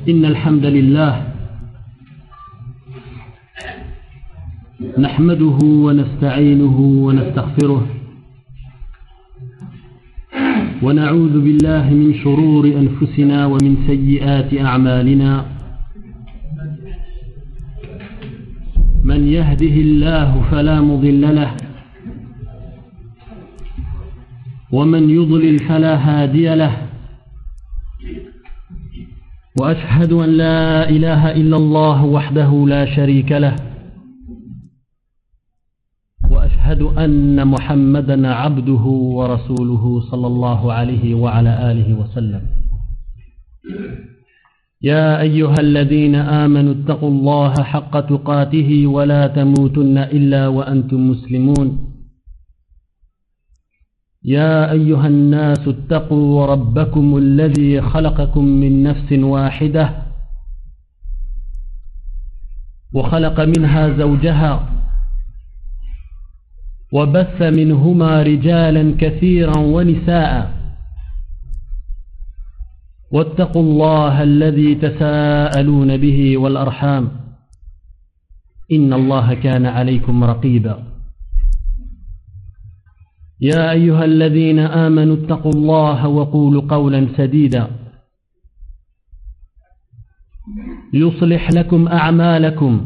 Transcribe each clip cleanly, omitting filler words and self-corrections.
إن الحمد لله نحمده ونستعينه ونستغفره ونعوذ بالله من شرور أنفسنا ومن سيئات أعمالنا من يهده الله فلا مضل له ومن يضلل فلا هادي له وأشهد أن لا إله إلا الله وحده لا شريك له وأشهد أن محمدا عبده ورسوله صلى الله عليه وعلى آله وسلم. يا أيها الذين آمنوا اتقوا الله حق تقاته ولا تموتن إلا وأنتم مسلمون. يا أيها الناس اتقوا ربكم الذي خلقكم من نفس واحدة وخلق منها زوجها وبث منهما رجالا كثيرا ونساء واتقوا الله الذي تساءلون به والأرحام إن الله كان عليكم رقيبا. يا أيها الذين آمنوا اتقوا الله وقولوا قولا سديدا يصلح لكم أعمالكم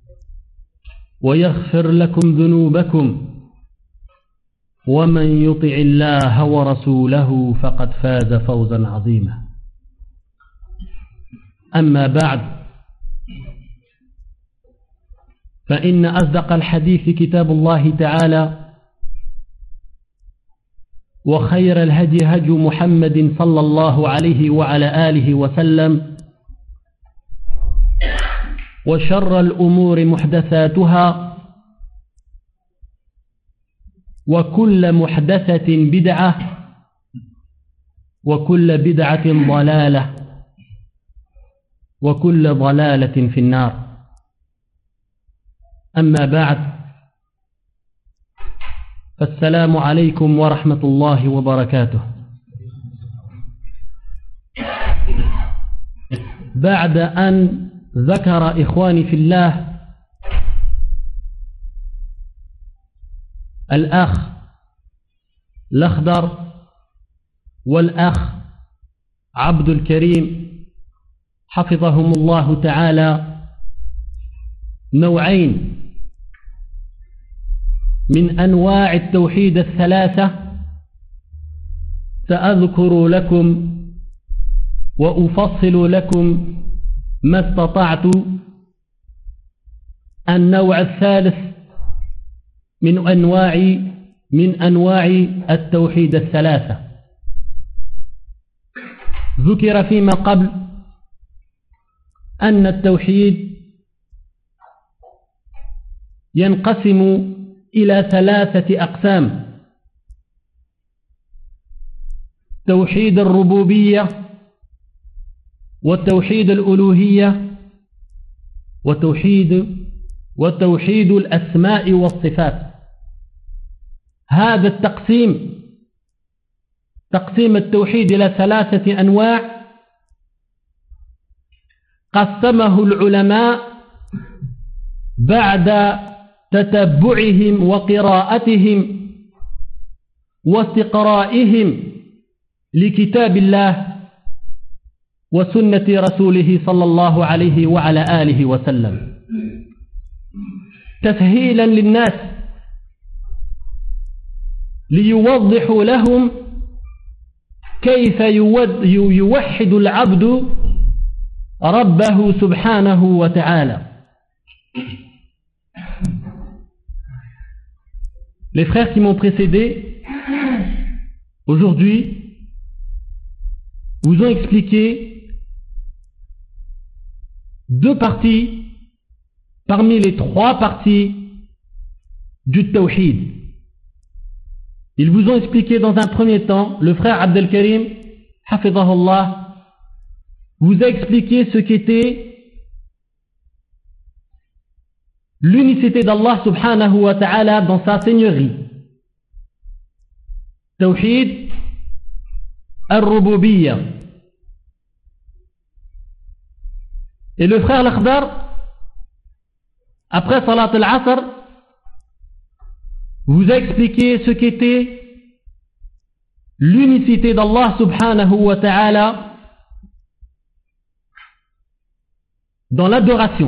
ويغفر لكم ذنوبكم ومن يطع الله ورسوله فقد فاز فوزا عظيما. أما بعد فإن أصدق الحديث كتاب الله تعالى وخير الهدي هدي محمد صلى الله عليه وعلى آله وسلم وشر الأمور محدثاتها وكل محدثة بدعة وكل بدعة ضلالة وكل ضلالة في النار. أما بعد فالسلام عليكم ورحمة الله وبركاته. بعد أن ذكر إخواني في الله الأخ الأخضر والأخ عبد الكريم حفظهم الله تعالى نوعين من أنواع التوحيد الثلاثة، سأذكر لكم وأفصل لكم ما استطعت النوع الثالث من أنواع التوحيد الثلاثة. ذكر فيما قبل أن التوحيد ينقسم إلى ثلاثة أقسام: توحيد الربوبية والتوحيد الألوهية وتوحيد الأسماء والصفات. هذا تقسيم التوحيد إلى ثلاثة أنواع قسمه العلماء بعد تتبعهم وقراءتهم واستقرائهم لكتاب الله وسنة رسوله صلى الله عليه وعلى آله وسلم، تسهيلا للناس ليوضحوا لهم كيف يوحد العبد ربه سبحانه وتعالى. Les frères qui m'ont précédé aujourd'hui vous ont expliqué deux parties parmi les trois parties du tawhid. Ils vous ont expliqué dans un premier temps, le frère Abdel Karim, hafidhahullah, vous a expliqué ce qu'était l'unicité d'Allah subhanahu wa ta'ala dans sa seigneurie. Tawhid al-Rububiyya. Et le frère Lakhdar, après Salat al-Asr, vous a expliqué ce qu'était l'unicité d'Allah subhanahu wa ta'ala dans l'adoration,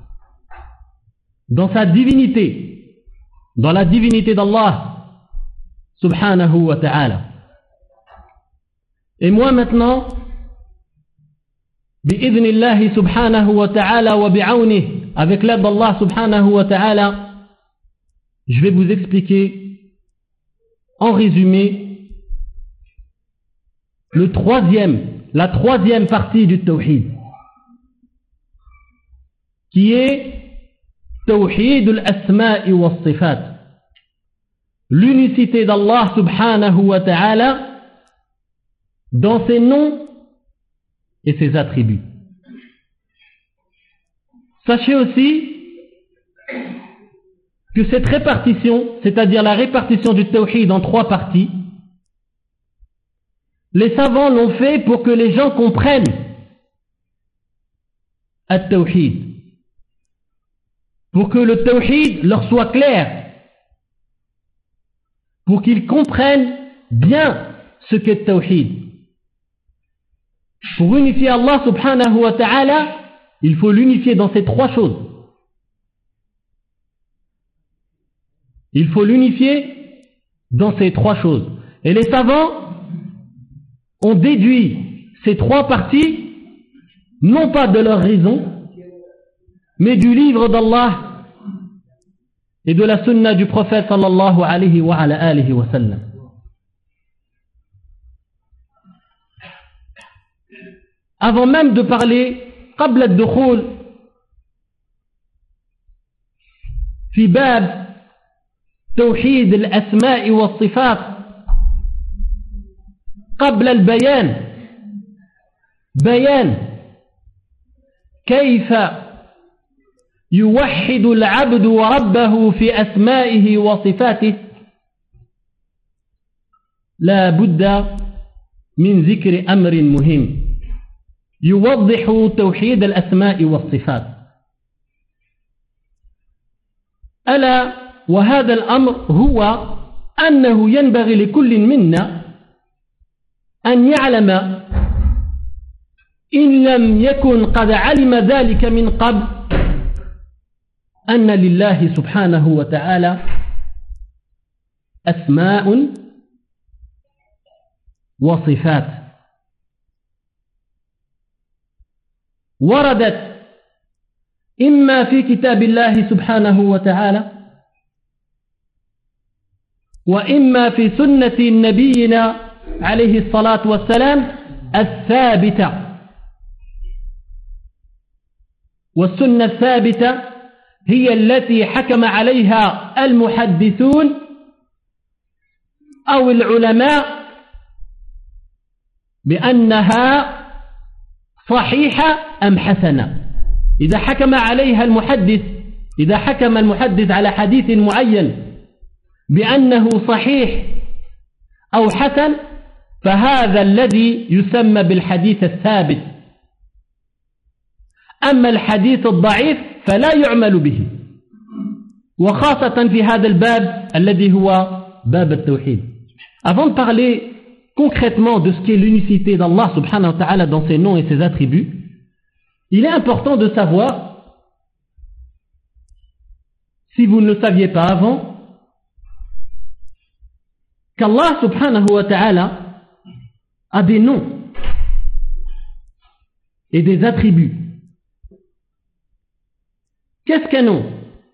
dans sa divinité, dans la divinité d'Allah subhanahu wa ta'ala. Et moi maintenant, bi'idhnillahi subhanahu wa ta'ala wa bi'awnih, avec l'aide d'Allah subhanahu wa ta'ala, je vais vous expliquer en résumé la troisième partie du tawhid, qui est tawhid al-asma'i wa sifat, l'unicité d'Allah subhanahu wa ta'ala dans ses noms et ses attributs. Sachez aussi que cette répartition, c'est-à-dire la répartition du tawhid en trois parties, les savants l'ont fait pour que les gens comprennent le tawhid, pour que le tawhid leur soit clair, pour qu'ils comprennent bien ce qu'est le tawhid. Pour unifier Allah subhanahu wa ta'ala, il faut l'unifier dans ces trois choses. Il faut l'unifier dans ces trois choses. Et les savants ont déduit ces trois parties, non pas de leur raison, mais du livre d'Allah et de la sunna du prophète sallallahu alayhi wa alihi wa sallam. Avant même de parler قبل الدخول في باب توحيد الأسماء والصفات، قبل البيان بيان كيف يوحد العبد ربه في أسمائه وصفاته، لا بد من ذكر أمر مهم يوضح توحيد الأسماء والصفات. ألا وهذا الأمر هو أنه ينبغي لكل منا أن يعلم، إن لم يكن قد علم ذلك من قبل، أن لله سبحانه وتعالى أسماء وصفات وردت إما في كتاب الله سبحانه وتعالى، وإما في سنة نبينا عليه الصلاة والسلام الثابتة. والسنة الثابتة هي التي حكم عليها المحدثون أو العلماء بأنها صحيحة أم حسنة. إذا حكم عليها المحدث، إذا حكم المحدث على حديث معين بأنه صحيح أو حسن، فهذا الذي يسمى بالحديث الثابت. أما الحديث الضعيف فلا يعمل به، وخاصة في هذا الباب الذي هو باب التوحيد. Avant de parler concrètement de ce qu'est l'unicité d'Allah subhanahu wa ta'ala dans ses noms et ses attributs, il est important de savoir, si vous ne le saviez pas avant, qu'Allah subhanahu wa ta'ala a des noms et des attributs. Qu'est-ce qu'un nom?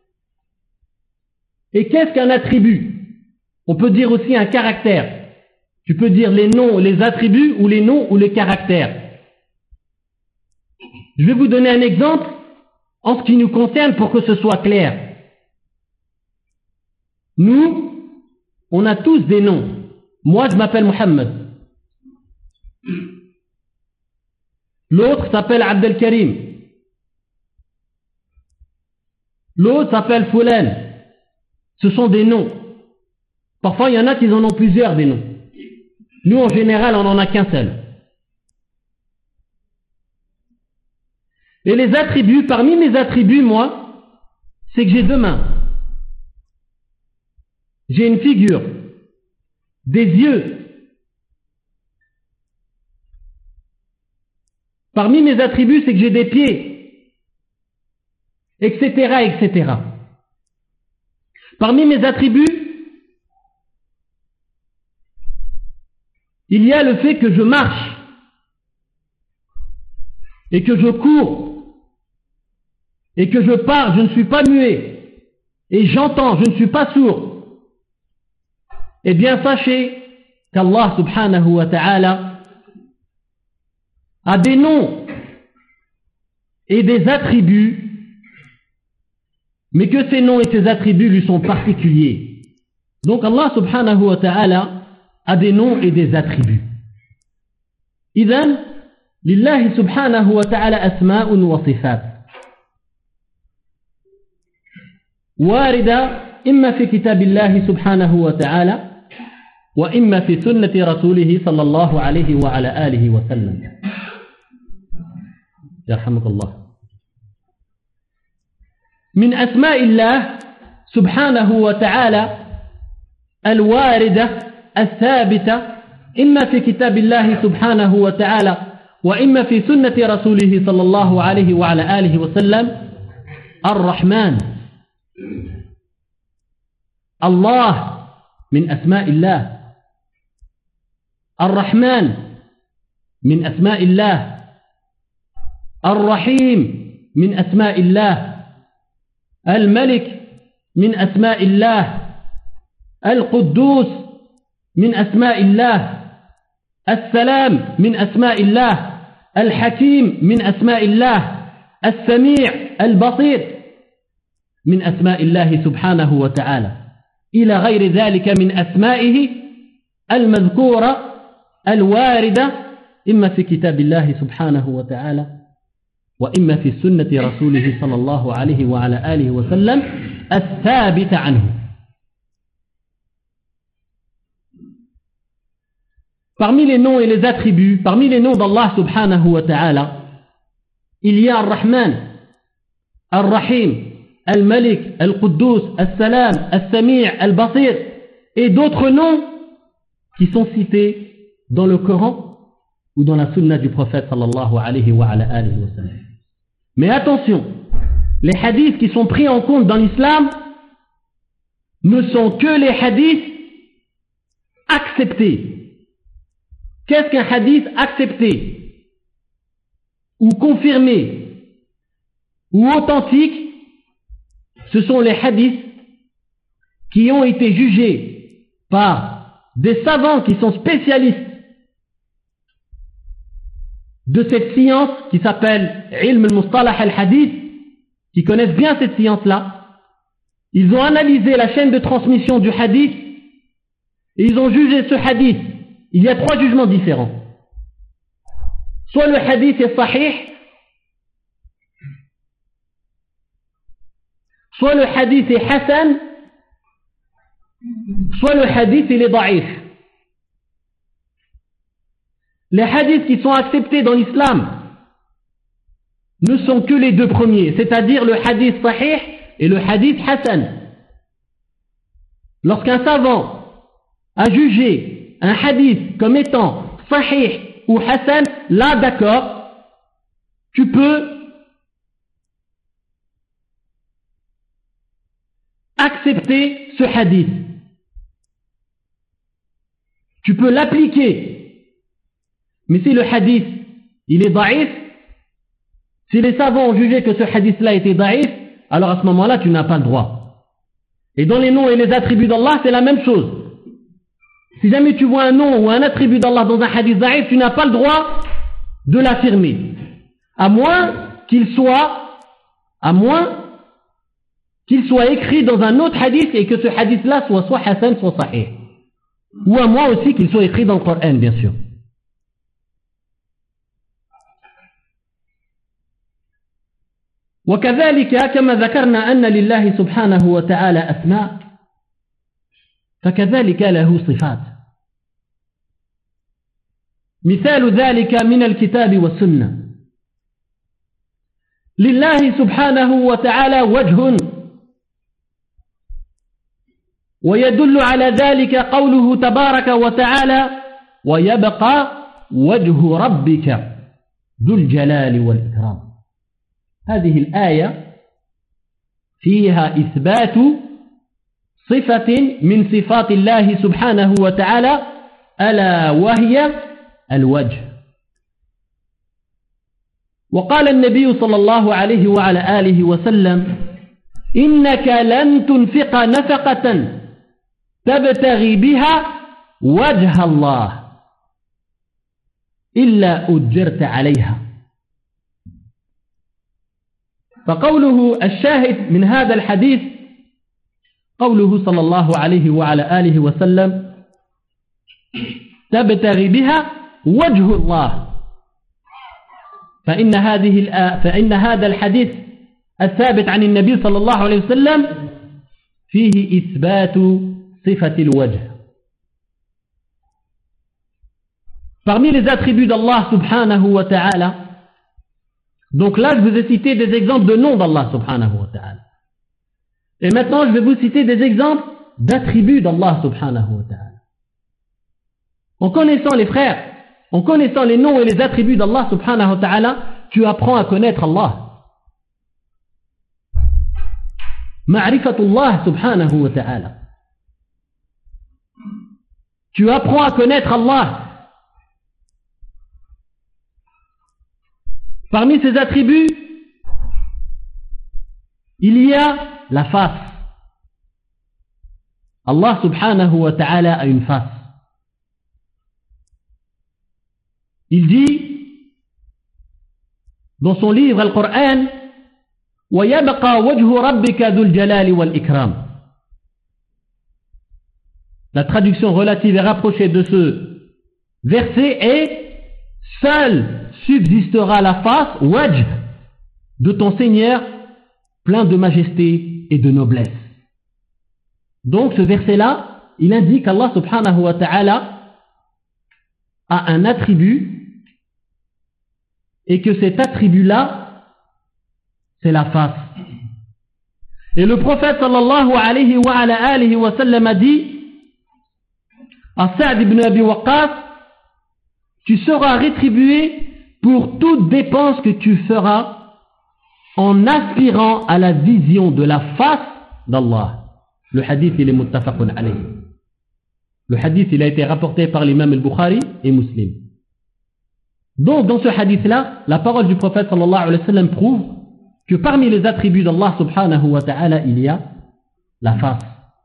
Et qu'est-ce qu'un attribut? On peut dire aussi un caractère. Tu peux dire les noms, les attributs, ou les noms ou les caractères. Je vais vous donner un exemple en ce qui nous concerne pour que ce soit clair. Nous, on a tous des noms. Moi, je m'appelle Mohammed. L'autre s'appelle Abdelkarim. L'autre s'appelle Foulan. Ce sont des noms. Parfois, il y en a qui en ont plusieurs des noms. Nous, en général, on n'en a qu'un seul. Et les attributs, parmi mes attributs, moi, c'est que j'ai deux mains. J'ai une figure, des yeux. Parmi mes attributs, c'est que j'ai des pieds, etc., etc. Parmi mes attributs, il y a le fait que je marche et que je cours et que je parle, je ne suis pas muet et j'entends, je ne suis pas sourd. Eh bien, sachez qu'Allah subhanahu wa ta'ala a des noms et des attributs, mais que ces noms et ces attributs lui sont particuliers. Donc Allah subhanahu wa ta'ala a des noms et des attributs. إذن لله سبحانه وتعالى أسماء وصفات واردة إما في كتاب الله سبحانه وتعالى وإما في سنة رسوله صلى الله عليه وعلى آله وسلم. يرحمك الله. من أسماء الله سبحانه وتعالى الواردة الثابتة إما في كتاب الله سبحانه وتعالى وإما في سنة رسوله صلى الله عليه وعلى آله وسلم الرحمن. الله من أسماء الله. الرحمن من أسماء الله. الرحيم من أسماء الله. الملك من أسماء الله. القدوس من أسماء الله. السلام من أسماء الله. الحكيم من أسماء الله. السميع البصير من أسماء الله سبحانه وتعالى إلى غير ذلك من أسمائه المذكورة الواردة إما في كتاب الله سبحانه وتعالى وإما في سنة رسوله صلى الله عليه وعلى آله وسلم الثابت عنه. Parmi les noms et les attributs, parmi les noms d'Allah subhanahu wa ta'ala, il y a Ar-Rahman, Ar-Rahim, Al-Malik, Al-Quddus, Al-Salam, Al-Sami', Al-Basir et d'autres noms qui sont cités dans le Coran ou dans la sunna du prophète sallallahu alayhi wa sallam. Mais attention, les hadiths qui sont pris en compte dans l'islam ne sont que les hadiths acceptés. Qu'est-ce qu'un hadith accepté ou confirmé ou authentique? Ce sont les hadiths qui ont été jugés par des savants qui sont spécialistes de cette science qui s'appelle Ilm al-Mustalah al-Hadith, qui connaissent bien cette science-là. Ils ont analysé la chaîne de transmission du hadith et ils ont jugé ce hadith. Il y a trois jugements différents. Soit le hadith est sahih, soit le hadith est hasan, soit le hadith il est da'if. Les hadiths qui sont acceptés dans l'islam ne sont que les deux premiers, c'est-à-dire le hadith sahih et le hadith hasan. Lorsqu'un savant a jugé un hadith comme étant sahih ou hasan, là d'accord, tu peux accepter ce hadith. Tu peux l'appliquer. Mais si le hadith, il est da'if, si les savants ont jugé que ce hadith-là était da'if, alors à ce moment-là, tu n'as pas le droit. Et dans les noms et les attributs d'Allah, c'est la même chose. Si jamais tu vois un nom ou un attribut d'Allah dans un hadith da'if, tu n'as pas le droit de l'affirmer. À moins qu'il soit écrit dans un autre hadith et que ce hadith-là soit hasan, soit sahih. Ou à moins aussi qu'il soit écrit dans le Coran, bien sûr. وكذلك كما ذكرنا أن لله سبحانه وتعالى أسماء فكذلك له صفات. مثال ذلك من الكتاب والسنة. لله سبحانه وتعالى وجه ويدل على ذلك قوله تبارك وتعالى ويبقى وجه ربك ذو الجلال والإكرام. هذه الآية فيها إثبات صفة من صفات الله سبحانه وتعالى ألا وهي الوجه. وقال النبي صلى الله عليه وعلى آله وسلم إنك لن تنفق نفقة تبتغي بها وجه الله إلا أجرت عليها. فقوله الشاهد من هذا الحديث قوله صلى الله عليه وعلى آله وسلم تبتغي بها وجه الله، فإن هذا الحديث الثابت عن النبي صلى الله عليه وسلم فيه إثبات صفة الوجه. Parmi les attributs d'Allah subhanahu wa ta'ala, donc là je vous ai cité des exemples de noms d'Allah subhanahu wa ta'ala. Et maintenant je vais vous citer des exemples d'attributs d'Allah subhanahu wa ta'ala. En connaissant les frères, en connaissant les noms et les attributs d'Allah subhanahu wa ta'ala, tu apprends à connaître Allah. Ma'rifatullah subhanahu wa ta'ala. Tu apprends à connaître Allah. Parmi ces attributs, il y a la face. Allah subhanahu wa ta'ala a une face. Il dit dans son livre Al-Qur'an وَيَبْقَى وَجْهُ رَبِّكَ ذُو الْجَلَالِ وَالْإِكْرَامِ. La traduction relative et rapprochée de ce verset est seul subsistera la face, wajh, de ton Seigneur, plein de majesté et de noblesse. Donc ce verset-là, il indique qu'Allah subhanahu wa ta'ala a un attribut et que cet attribut-là, c'est la face. Et le prophète sallallahu alayhi wa alihi wa sallam a dit à Sa'd ibn Abi Waqqas, tu seras rétribué pour toute dépense que tu feras en aspirant à la vision de la face d'Allah. Le hadith, il est muttafaqun alayh. Le hadith, il a été rapporté par l'imam al-Bukhari et Muslim. Donc, dans ce hadith-là, la parole du prophète sallallahu alayhi wa sallam prouve que parmi les attributs d'Allah subhanahu wa ta'ala, il y a la face.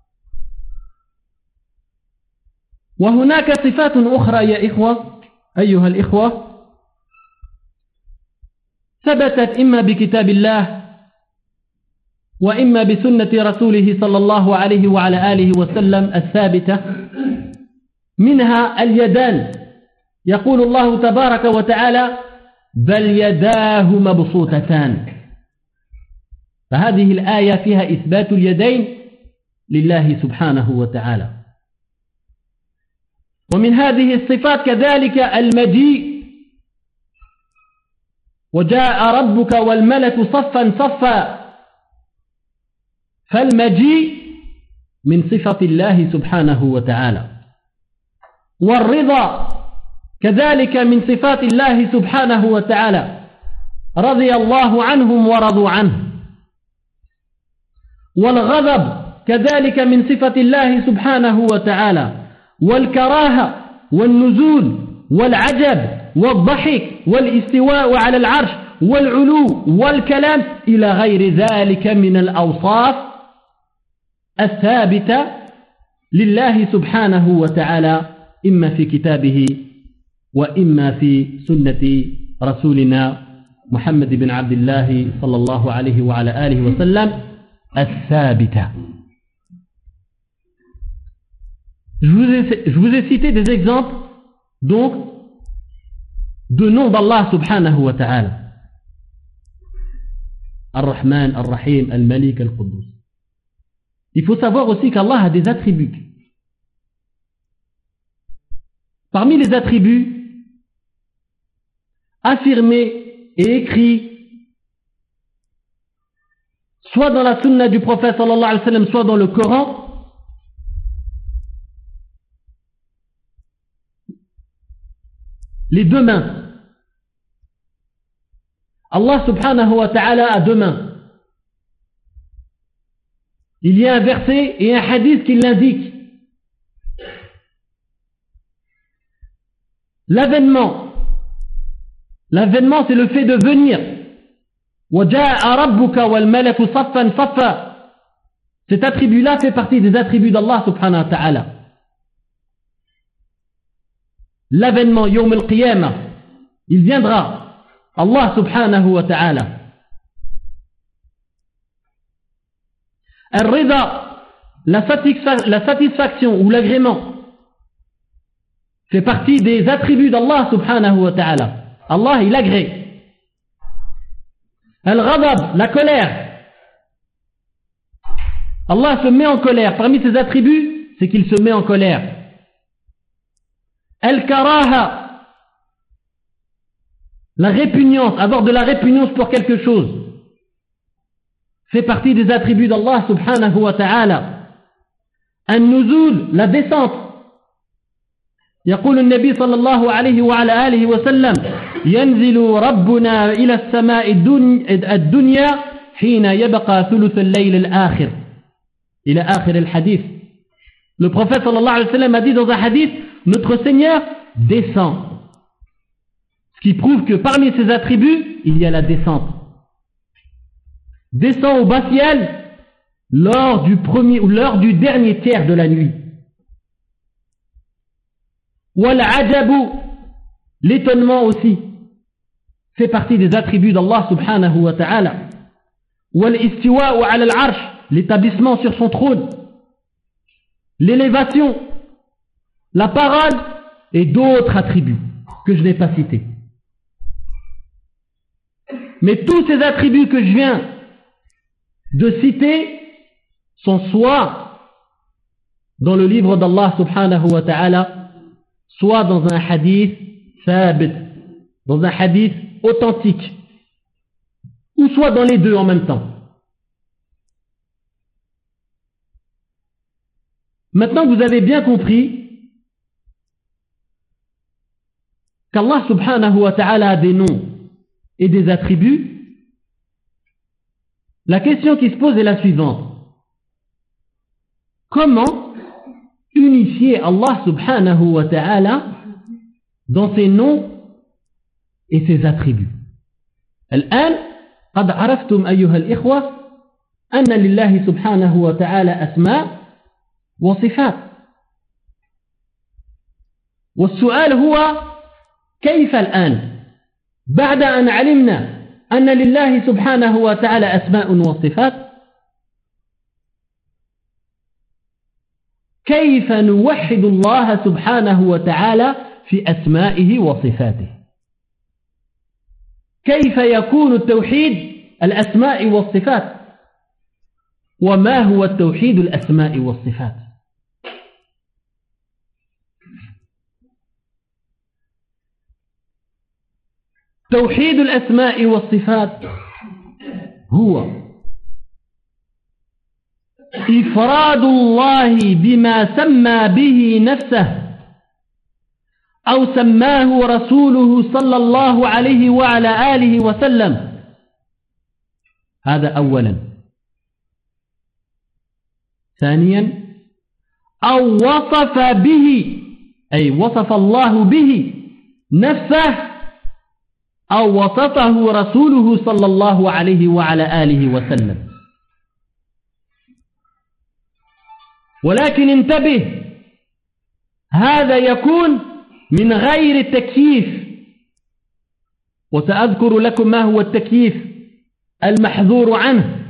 وهناك صفات أخرى يا إخوة أيها الإخوة ثبتت إما بكتاب الله وإما بسنة رسوله صلى الله عليه وعلى آله وسلم الثابتة، منها اليدان. يقول الله تبارك وتعالى بل يداه مبسوطتان. فهذه الآية فيها إثبات اليدين لله سبحانه وتعالى. ومن هذه الصفات كذلك المجيء، وجاء ربك والملك صفا صفا، فالمجيء من صفة الله سبحانه وتعالى. والرضا كذلك من صفات الله سبحانه وتعالى، رضي الله عنهم ورضوا عنه. والغضب كذلك من صفة الله سبحانه وتعالى. والكراهة والنزول والعجب والضحك والاستواء على العرش والعلو والكلام إلى غير ذلك من الأوصاف الثابتة لله سبحانه وتعالى، إما في كتابه وإما في سنة رسولنا محمد بن عبد الله صلى الله عليه وعلى آله وسلم الثابتة. Je vous ai cité des exemples donc de noms d'Allah subhanahu wa ta'ala. Ar-Rahman, Ar-Rahim, Al-Malik, Al-Quddus. Il faut savoir aussi qu'Allah a des attributs. Parmi les attributs affirmés et écrits soit dans la sunna du prophète sallallahu alayhi wa sallam, soit dans le Coran, les deux mains. Allah subhanahu wa ta'ala a deux mains. Il y a un verset et un hadith qui l'indiquent. L'avènement, c'est le fait de venir. وَجَاءَ رَبُّكَ وَالْمَلَكُ صَفًّا صَفًّا. Cet attribut-là fait partie des attributs d'Allah subhanahu wa ta'ala. L'avènement, Yawm al-Qiyamah, il viendra. Allah subhanahu wa ta'ala. Al-Rida, la satisfaction ou l'agrément, fait partie des attributs d'Allah subhanahu wa ta'ala. Allah, il agrée. Al-Ghadab, la colère. Allah se met en colère. Parmi ses attributs, c'est qu'il se met en colère. Al-Karaha, la répugnance, avoir de la répugnance pour quelque chose, fait partie des attributs d'Allah subhanahu wa ta'ala. Al-Nuzul, la descente. يقول النبي صلى الله عليه وعلى آله وسلم ينزل ربنا إلى السماء الدنيا حين يبقى ثلث الليل الآخر إلى آخر الحديث. Le prophète صلى الله عليه وسلم a dit dans un hadith, notre Seigneur descend. Ce qui prouve que parmi ses attributs, il y a la descente. Descend au bas ciel lors du premier ou lors du dernier tiers de la nuit. Wal-ajabu, l'étonnement aussi, fait partie des attributs d'Allah subhanahu wa ta'ala. Wal-istiwa'u ala al-arsh, l'établissement sur son trône. L'élévation, la parole et d'autres attributs que je n'ai pas cités. Mais tous ces attributs que je viens de citer sont soit dans le livre d'Allah subhanahu wa ta'ala, soit dans un hadith thabit, dans un hadith authentique, ou soit dans les deux en même temps. Maintenant, vous avez bien compris qu'Allah subhanahu wa ta'ala a des noms et des attributs. La question qui se pose est la suivante. Comment unifier Allah subhanahu wa ta'ala dans ses noms et ses attributs? الآن قد عرفتم أيها الإخوة أن لله سبحانه وتعالى أسماء وصفات. والسؤال هو كيف الآن بعد أن علمنا أن لله سبحانه وتعالى أسماء وصفات كيف نوحد الله سبحانه وتعالى في أسمائه وصفاته؟ كيف يكون التوحيد الأسماء والصفات؟ وما هو التوحيد الأسماء والصفات؟ توحيد الأسماء والصفات هو إفراد الله بما سمى به نفسه أو سماه رسوله صلى الله عليه وعلى آله وسلم. هذا أولا. ثانيا أو وصف به أي وصف الله به نفسه أو وصفه رسوله صلى الله عليه وعلى آله وسلم. ولكن انتبه، هذا يكون من غير التكييف، وسأذكر لكم ما هو التكييف المحذور عنه،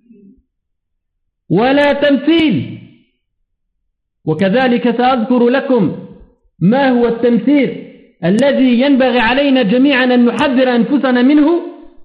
ولا تمثيل، وكذلك سأذكر لكم ما هو التمثيل الذي ينبغي علينا جميعا أن نحذر أنفسنا منه،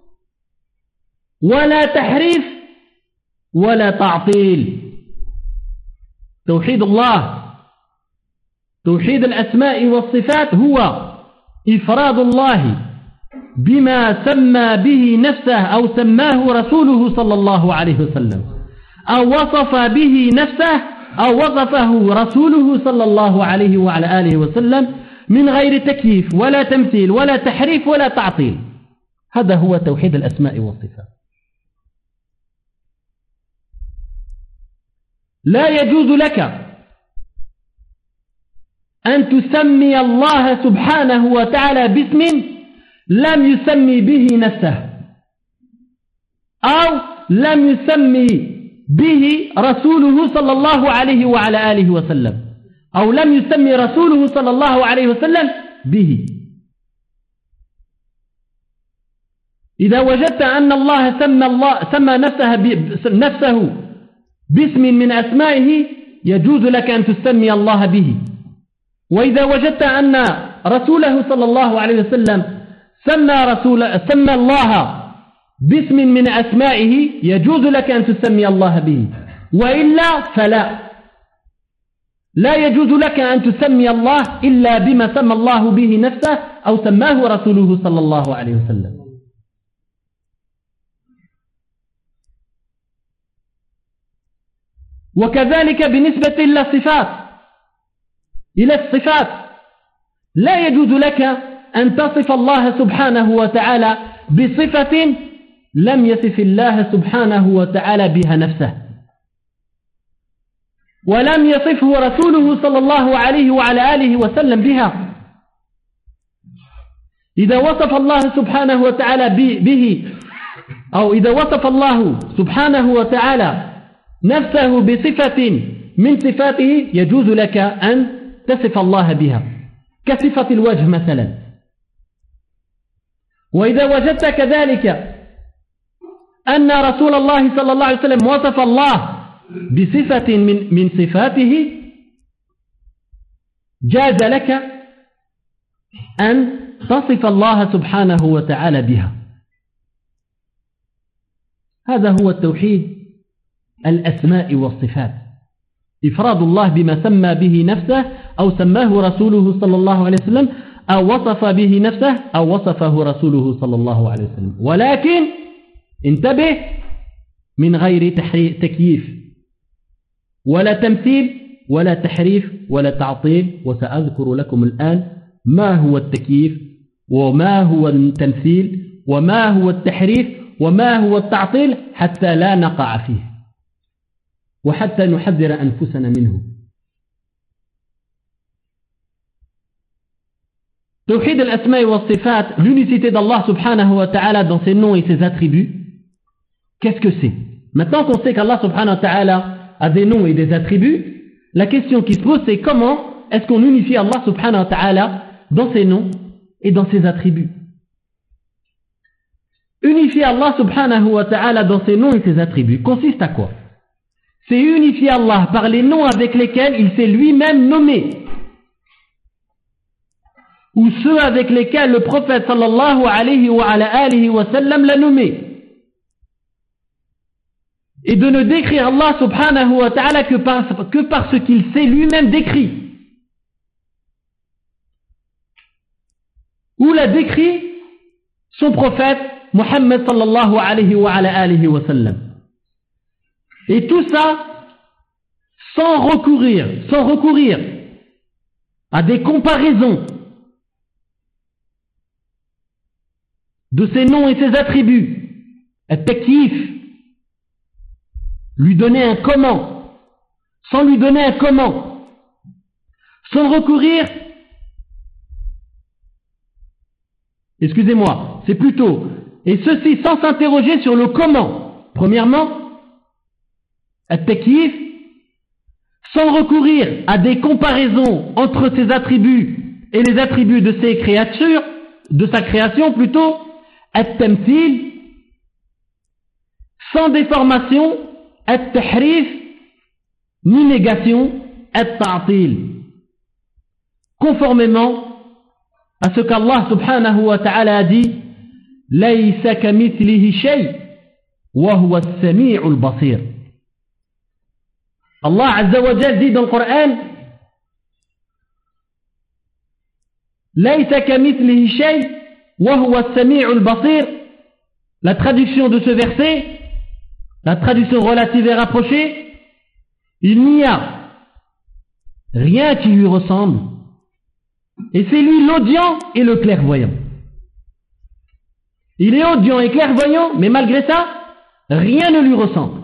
ولا تحريف ولا تعطيل. توحيد الله، توحيد الأسماء والصفات هو إفراد الله بما سمى به نفسه أو سماه رسوله صلى الله عليه وسلم، أو وصف به نفسه أو وصفه رسوله صلى الله عليه وعلى آله وسلم من غير تكييف ولا تمثيل ولا تحريف ولا تعطيل. هذا هو توحيد الأسماء والصفات. لا يجوز لك أن تسمي الله سبحانه وتعالى باسم لم يسمي به نفسه أو لم يسمي به رسوله صلى الله عليه وعلى آله وسلم، أو لم يسمي رسوله صلى الله عليه وسلم به. إذا وجدت أن الله سمى نفسه باسم من أسمائه يجوز لك أن تسمي الله به. وإذا وجدت أن رسوله صلى الله عليه وسلم سمى الله باسم من أسمائه يجوز لك أن تسمي الله به، وإلا فلا، لا يجوز لك أن تسمي الله إلا بما سمى الله به نفسه أو سماه رسوله صلى الله عليه وسلم. وكذلك بالنسبة إلى الصفات لا يجوز لك أن تصف الله سبحانه وتعالى بصفة لم يصف الله سبحانه وتعالى بها نفسه، ولم يصفه رسوله صلى الله عليه وعلى آله وسلم بها. إذا وصف الله سبحانه وتعالى به، أو إذا وصف الله سبحانه وتعالى نفسه بصفة من صفاته يجوز لك أن تصف الله بها، كصفة الوجه مثلا. وإذا وجدت كذلك أن رسول الله صلى الله عليه وسلم وصف الله بصفة من صفاته جاز لك أن تصف الله سبحانه وتعالى بها. هذا هو التوحيد الأسماء والصفات، إفراد الله بما سمى به نفسه أو سماه رسوله صلى الله عليه وسلم، أو وصف به نفسه أو وصفه رسوله صلى الله عليه وسلم. ولكن انتبه، من غير تكييف ولا تمثيل ولا تحريف ولا تعطيل. وسأذكر لكم الآن ما هو التكييف وما هو التمثيل وما هو التحريف وما هو التعطيل حتى لا نقع فيه وحتى نحذر أنفسنا منه. توحيد الأسماء والصفات, l'unicité d'Allah subhanahu wa ta'ala dans ses noms et ses attributs. Qu'est-ce que c'est? Maintenant qu'on sait qu'Allah subhanahu wa ta'ala a des noms et des attributs, la question qui se pose c'est comment est-ce qu'on unifie Allah subhanahu wa ta'ala dans ses noms et dans ses attributs. Unifier Allah subhanahu wa ta'ala dans ses noms et ses attributs consiste à quoi? C'est unifier Allah par les noms avec lesquels il s'est lui-même nommé, ou ceux avec lesquels le prophète sallallahu alayhi wa alihi wa sallam l'a nommé, et de ne décrire Allah subhanahu wa ta'ala que par ce qu'il s'est lui-même décrit, ou l'a décrit son prophète Muhammad sallallahu alayhi wa alihi wa sallam. Et tout ça sans recourir à des comparaisons de ses noms et ses attributs, at-takyif, lui donner un comment, sans lui donner un comment, sans recourir, excusez-moi, c'est plutôt, et ceci sans s'interroger sur le comment. Premièrement, at-takyif, sans recourir à des comparaisons entre ses attributs et les attributs de ses créatures, de sa création plutôt, at-tamthil, sans déformation, at-tahrif, ni négation, at-ta'til, conformément à ce qu'Allah subhanahu wa ta'ala a dit, laysa kamithlihi shay wa huwa as-sami'ul basir. Allah azza wa jalla dit dans le Coran, laysa kamithlihi shay وهو السميع البصير. La traduction de ce verset, la traduction relative et rapprochée, il n'y a rien qui lui ressemble, et c'est lui l'audient et le clairvoyant. Il est audient et clairvoyant, mais malgré ça, rien ne lui ressemble.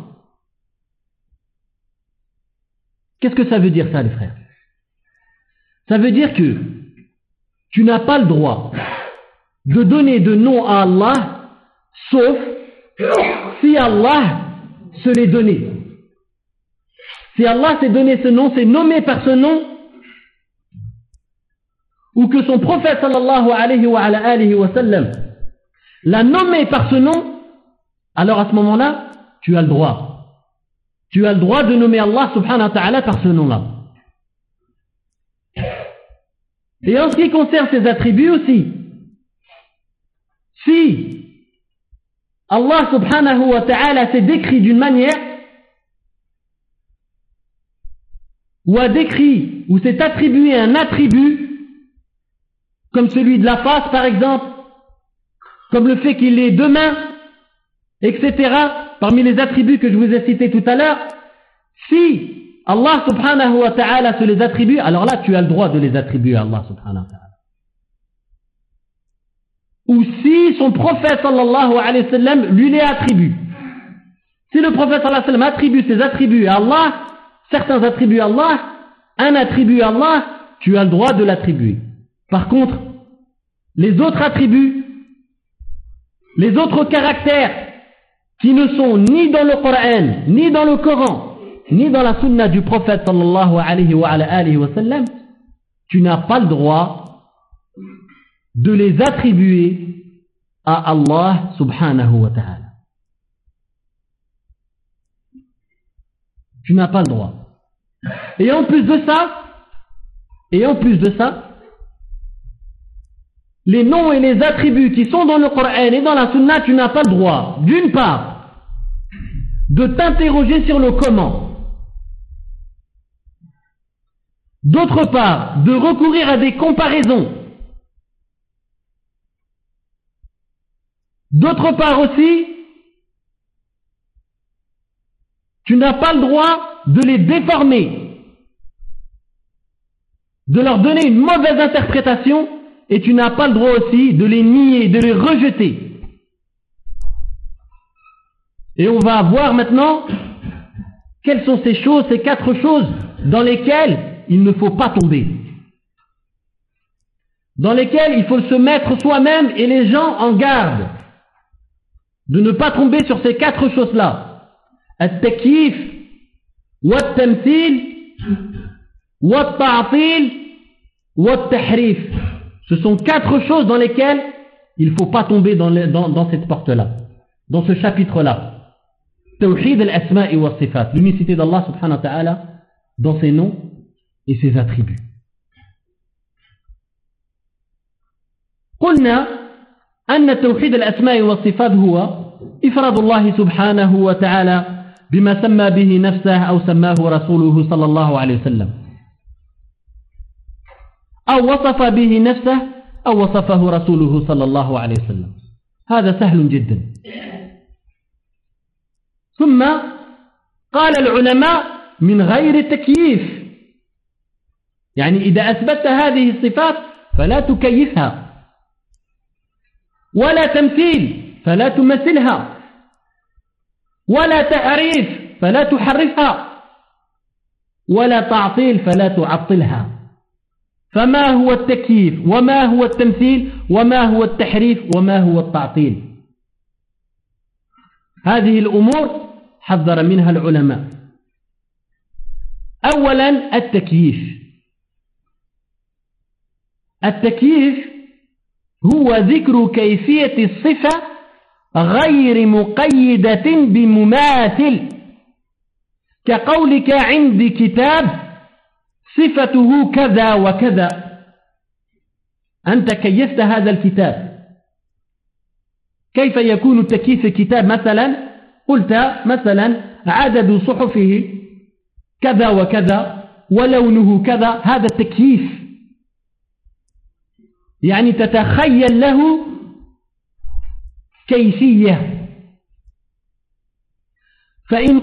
Qu'est-ce que ça veut dire ça, les frères? Ça veut dire que tu n'as pas le droit de donner de nom à Allah, sauf si Allah se l'est donné. Si Allah s'est donné ce nom, s'est nommé par ce nom, ou que son prophète sallallahu alayhi wa sallam l'a nommé par ce nom, alors à ce moment-là, tu as le droit. Tu as le droit de nommer Allah subhanahu wa ta'ala par ce nom-là. Et en ce qui concerne ses attributs aussi, si Allah subhanahu wa ta'ala s'est décrit d'une manière, ou a décrit, ou s'est attribué un attribut, comme celui de la face par exemple, comme le fait qu'il ait deux mains, etc., parmi les attributs que je vous ai cités tout à l'heure, si Allah subhanahu wa ta'ala se les attribue, alors là tu as le droit de les attribuer à Allah subhanahu wa ta'ala. Ou si son prophète sallallahu alayhi wa sallam lui les attribue. Si le prophète sallallahu alayhi wa sallam attribue ses attributs à Allah, certains attributs à Allah, un attribut à Allah, tu as le droit de l'attribuer. Par contre, les autres attributs, les autres caractères qui ne sont ni dans le Coran, ni dans le Coran, ni dans la sunna du prophète sallallahu alayhi wa sallam, tu n'as pas le droit de les attribuer à Allah subhanahu wa ta'ala. Tu n'as pas le droit. Et en plus de ça, les noms et les attributs qui sont dans le Coran et dans la sunna, tu n'as pas le droit, d'une part, de t'interroger sur le comment. D'autre part, de recourir à des comparaisons. D'autre part aussi, tu n'as pas le droit de les déformer, de leur donner une mauvaise interprétation, et tu n'as pas le droit aussi de les nier, de les rejeter. Et on va voir maintenant quelles sont ces choses, ces quatre choses dans lesquelles il ne faut pas tomber, dans lesquelles il faut se mettre soi-même et les gens en garde de ne pas tomber sur ces quatre choses-là: at-takyif, wat-tamthil, wat-ta'til, wat-tahrif. Ce sont quatre choses dans lesquelles il ne faut pas tomber dans cette porte-là, dans ce chapitre-là. Tawhid al-asma'i wa sifat, l'unicité d'Allah subhanahu wa ta'ala dans ses noms et ses attributs. قلنا أن توحيد الأسماء والصفات هو إفراد الله سبحانه وتعالى بما سمى به نفسه أو سماه رسوله صلى الله عليه وسلم، أو وصف به نفسه أو وصفه رسوله صلى الله عليه وسلم. هذا سهل جدا. ثم قال العلماء من غير تكييف، يعني إذا أثبت هذه الصفات فلا تكيفها، ولا تمثيل فلا تمثلها، ولا تعريف فلا تحرفها، ولا تعطيل فلا تعطلها. فما هو التكييف وما هو التمثيل وما هو التحريف وما هو التعطيل؟ هذه الأمور حذر منها العلماء. أولا التكييف. التكييف هو ذكر كيفية الصفة غير مقيدة بمماثل، كقولك عندي كتاب صفته كذا وكذا، أنت كيفت هذا الكتاب. كيف يكون التكييف في كتاب؟ مثلا قلت مثلا عدد صحفه كذا وكذا ولونه كذا، هذا التكييف، يعني تتخيل له كيفية. فإن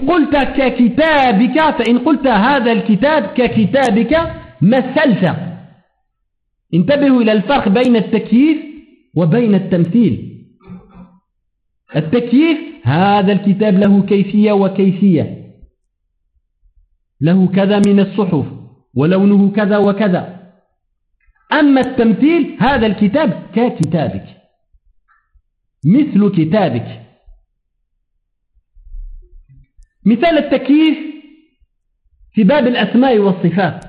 قلت هذا الكتاب ككتابك مثلت. انتبهوا إلى الفرق بين التكييف وبين التمثيل. التكييف هذا الكتاب له كيفية وكيفية، له كذا من الصحف ولونه كذا وكذا. أما التمثيل هذا الكتاب ككتابك مثل كتابك. مثال التكييف في باب الأسماء والصفات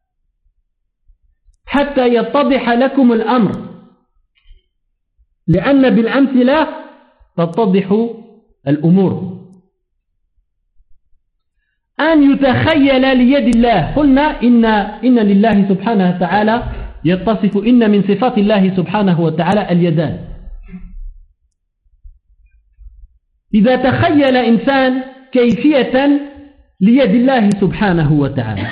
حتى يتضح لكم الأمر، لأن بالأمثلة تتضح الأمور. أن يتخيل ليد الله، قلنا إن لله سبحانه وتعالى يتصف، إن من صفات الله سبحانه وتعالى اليدان. إذا تخيل إنسان كيفية ليد الله سبحانه وتعالى،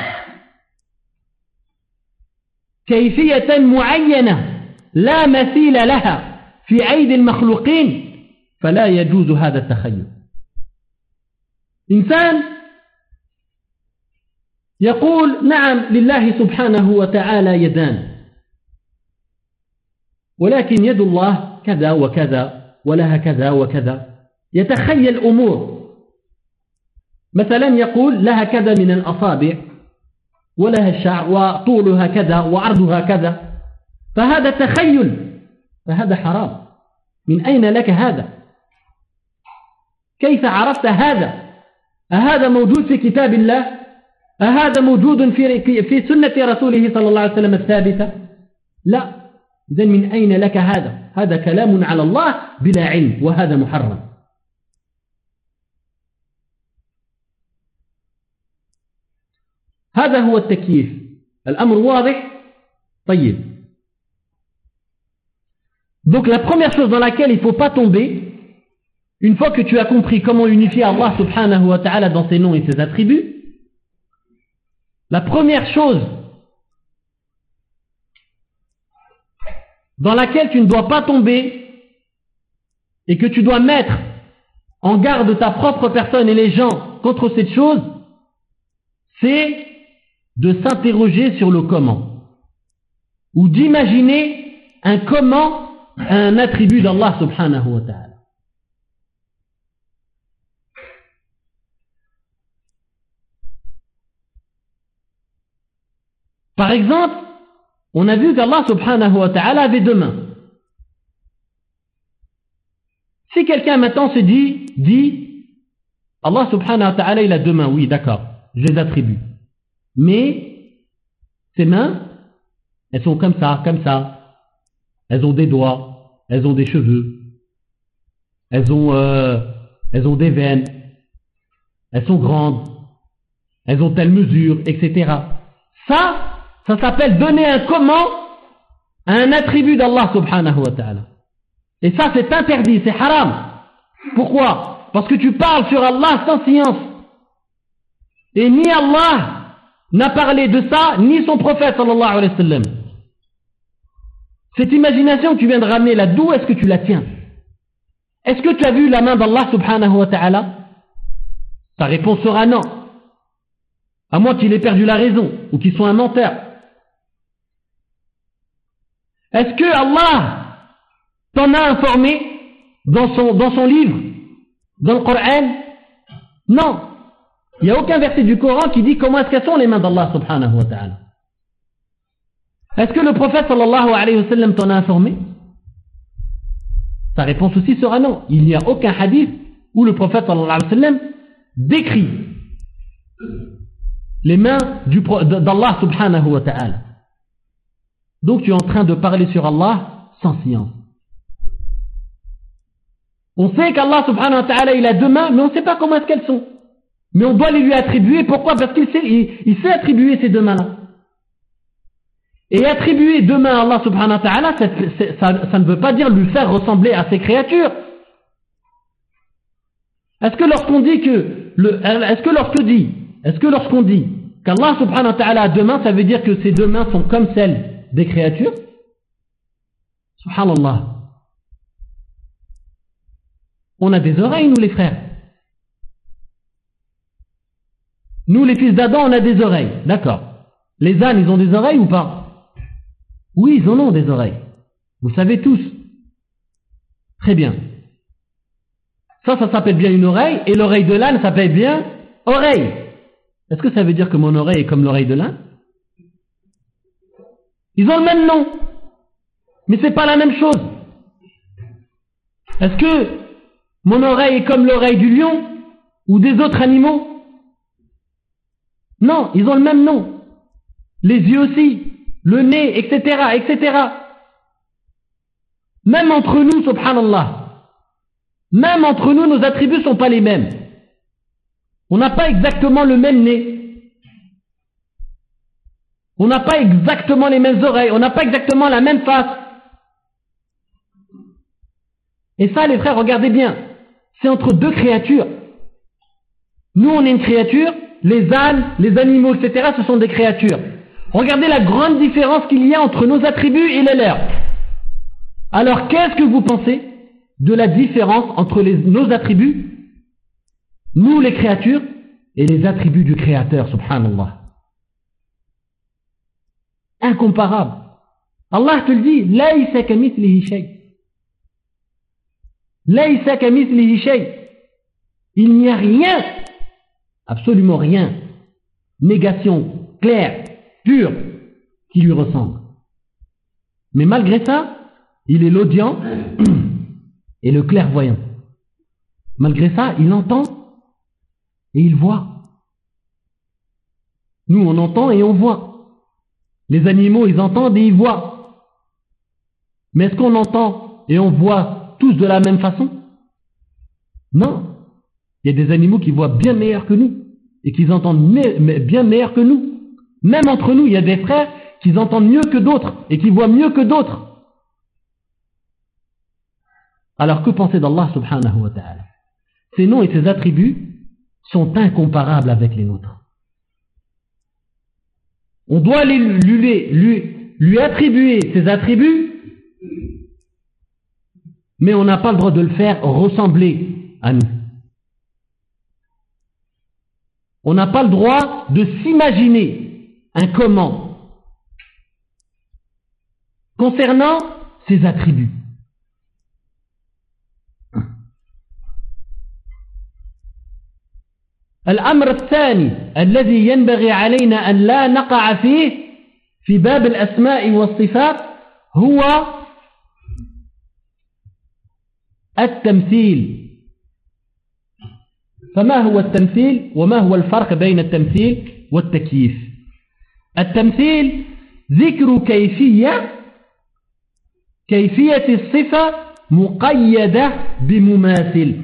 كيفية معينة لا مثيل لها في أيدي المخلوقين، فلا يجوز هذا التخيل. إنسان يقول نعم لله سبحانه وتعالى يدان، ولكن يد الله كذا وكذا ولها كذا وكذا، يتخيل أمور. مثلا يقول لها كذا من الأصابع ولها الشعر وطولها كذا وعرضها كذا، فهذا تخيل، فهذا حرام. من أين لك هذا؟ كيف عرفت هذا؟ أهذا موجود في كتاب الله؟ أهذا موجود في سنة رسوله صلى الله عليه وسلم الثابتة؟ لا. إذن من أين لك هذا؟ هذا كلام على الله بلا علم، وهذا محرم. هذا هو التكييف. الأمر واضح؟ طيب. Donc la première chose dans laquelle il ne faut pas tomber, une fois que tu as compris comment unifier Allah subhanahu wa ta'ala dans ses noms et ses attributs, la première chose dans laquelle tu ne dois pas tomber et que tu dois mettre en garde ta propre personne et les gens contre cette chose, c'est de s'interroger sur le comment, ou d'imaginer un comment, un attribut d'Allah subhanahu wa ta'ala. Par exemple, on a vu qu'Allah subhanahu wa ta'ala avait deux mains. Si quelqu'un maintenant se dit Allah subhanahu wa ta'ala il a deux mains, oui d'accord, je les attribue. Mais ces mains, elles sont comme ça, elles ont des doigts, elles ont des cheveux, elles ont des veines, elles sont grandes, elles ont telle mesure, etc. Ça s'appelle donner un comment à un attribut d'Allah subhanahu wa ta'ala. Et ça c'est interdit, c'est haram. Pourquoi? Parce que tu parles sur Allah sans science. Et ni Allah n'a parlé de ça, ni son prophète sallallahu alayhi wa sallam. Cette imagination que tu viens de ramener là, d'où est-ce que tu la tiens? Est-ce que tu as vu la main d'Allah subhanahu wa ta'ala? Ta réponse sera non. À moins qu'il ait perdu la raison, ou qu'il soit un menteur. Est-ce que Allah t'en a informé dans son livre, dans le Coran? Non. Il n'y a aucun verset du Coran qui dit comment est-ce qu'elles sont les mains d'Allah subhanahu wa ta'ala. Est-ce que le prophète sallallahu alayhi wa sallam t'en a informé? Sa réponse aussi sera non. Il n'y a aucun hadith où le prophète sallallahu alayhi wa sallam décrit les mains d'Allah subhanahu wa ta'ala. Donc tu es en train de parler sur Allah sans science. On sait qu'Allah subhanahu wa ta'ala il a deux mains, mais on ne sait pas comment est-ce qu'elles sont. Mais on doit les lui attribuer. Pourquoi? Parce qu'il sait attribuer ces deux mains-là. Et attribuer deux mains à Allah subhanahu wa ta'ala, ça ne veut pas dire lui faire ressembler à ses créatures. Est-ce que lorsqu'on dit qu'Allah subhanahu wa ta'ala a deux mains, ça veut dire que ces deux mains sont comme celles des créatures? Subhanallah. On a des oreilles, nous les frères. Nous les fils d'Adam, on a des oreilles. D'accord. Les ânes, ils ont des oreilles ou pas? Oui, ils en ont des oreilles. Vous savez tous. Très bien. Ça s'appelle bien une oreille, et l'oreille de l'âne s'appelle bien oreille. Est-ce que ça veut dire que mon oreille est comme l'oreille de l'âne? Ils ont le même nom, mais c'est pas la même chose. Est-ce que mon oreille est comme l'oreille du lion ou des autres animaux? Non, ils ont le même nom. Les yeux aussi, le nez, etc., etc. Même entre nous, subhanallah, même entre nous, nos attributs ne sont pas les mêmes. On n'a pas exactement le même nez. On n'a pas exactement les mêmes oreilles. On n'a pas exactement la même face. Et ça, les frères, regardez bien. C'est entre deux créatures. Nous, on est une créature. Les ânes, les animaux, etc., ce sont des créatures. Regardez la grande différence qu'il y a entre nos attributs et les leurs. Alors, qu'est-ce que vous pensez de la différence entre nos attributs, nous les créatures, et les attributs du Créateur, subhanallah? Incomparable. Allah te le dit, Laysa kamithlihi shay. Laysa kamithlihi shay. Il n'y a rien, absolument rien, négation claire, pure, qui lui ressemble. Mais malgré ça, il est l'audient et le clairvoyant. Malgré ça, il entend et il voit. Nous, on entend et on voit. Les animaux, ils entendent et ils voient. Mais est-ce qu'on entend et on voit tous de la même façon? Non. Il y a des animaux qui voient bien meilleur que nous et qui entendent bien meilleur que nous. Même entre nous, il y a des frères qui entendent mieux que d'autres et qui voient mieux que d'autres. Alors que penser d'Allah subhanahu wa ta'ala? Ses noms et ses attributs sont incomparables avec les nôtres. On doit lui attribuer ses attributs, mais on n'a pas le droit de le faire ressembler à nous. On n'a pas le droit de s'imaginer un comment concernant ses attributs. الأمر الثاني الذي ينبغي علينا أن لا نقع فيه في باب الأسماء والصفات هو التمثيل. فما هو التمثيل وما هو الفرق بين التمثيل والتكييف؟ التمثيل ذكر كيفية الصفة مقيدة بمماثل.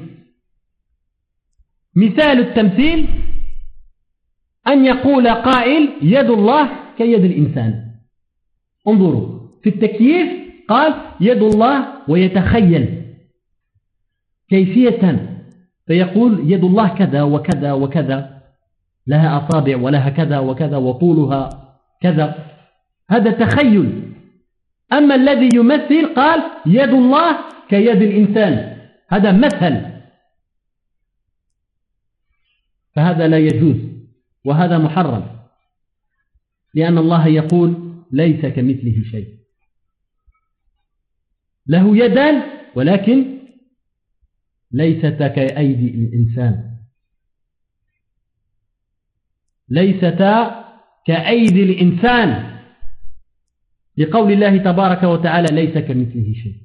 مثال التمثيل أن يقول قائل يد الله كيد الإنسان. انظروا في التكييف قال يد الله ويتخيل كيفية فيقول يد الله كذا وكذا وكذا لها أصابع ولها كذا وكذا وطولها كذا. هذا تخيل. أما الذي يمثل قال يد الله كيد الإنسان. هذا مثل. فهذا لا يجوز وهذا محرم لأن الله يقول ليس كمثله شيء. له يدان ولكن ليستا كأيدي الإنسان. ليستا كأيدي الإنسان لقول الله تبارك وتعالى ليس كمثله شيء.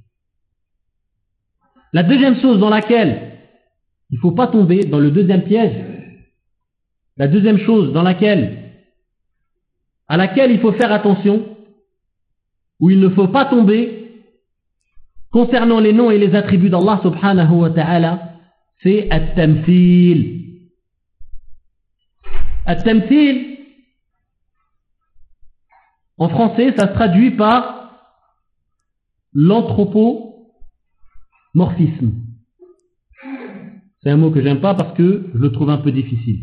La deuxième chose dans laquelle il ne faut pas tomber dans le deuxième piège, la deuxième chose à laquelle il faut faire attention, où il ne faut pas tomber concernant les noms et les attributs d'Allah subhanahu wa ta'ala, c'est at-tamthil. At-tamthil, en français, ça se traduit par l'anthropomorphisme. C'est un mot que j'aime pas parce que je le trouve un peu difficile.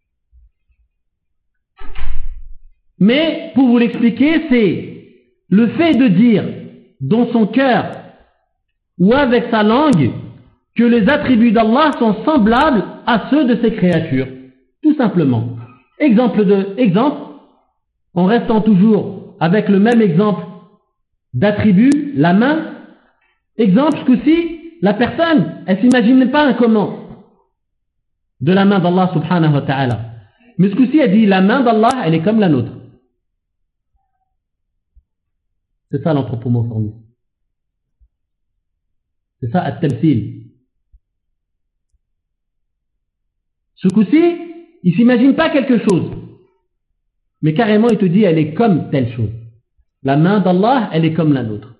Mais, pour vous l'expliquer, c'est le fait de dire dans son cœur ou avec sa langue que les attributs d'Allah sont semblables à ceux de ses créatures. Tout simplement. Exemple, en restant toujours avec le même exemple d'attribut, la main. Exemple, ce coup-ci, la personne, elle s'imagine pas un comment de la main d'Allah subhanahu wa ta'ala. Mais ce coup-ci, elle dit, la main d'Allah, elle est comme la nôtre. C'est ça l'anthropomorphisme. C'est ça, at-tamthil. Ce coup-ci, il ne s'imagine pas quelque chose. Mais carrément, il te dit, elle est comme telle chose. La main d'Allah, elle est comme la nôtre.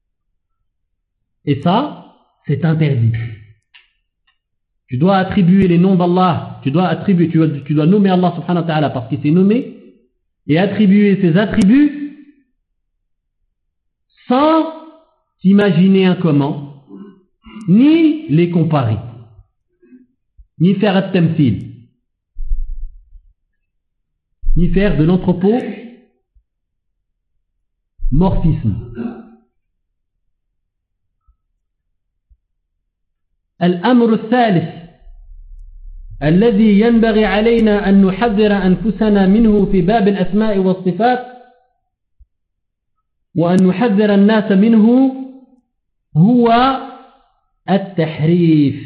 Et ça, c'est interdit. Tu dois attribuer les noms d'Allah, tu dois nommer Allah subhanahu wa ta'ala parce qu'il s'est nommé, et attribuer ses attributs sans s'imaginer un comment, ni les comparer, ni faire at-tamthil, ni faire de l'anthropomorphisme. الأمر الثالث الذي ينبغي علينا أن نحذر أنفسنا منه في باب الأسماء والصفات وأن نحذر الناس منه هو التحريف.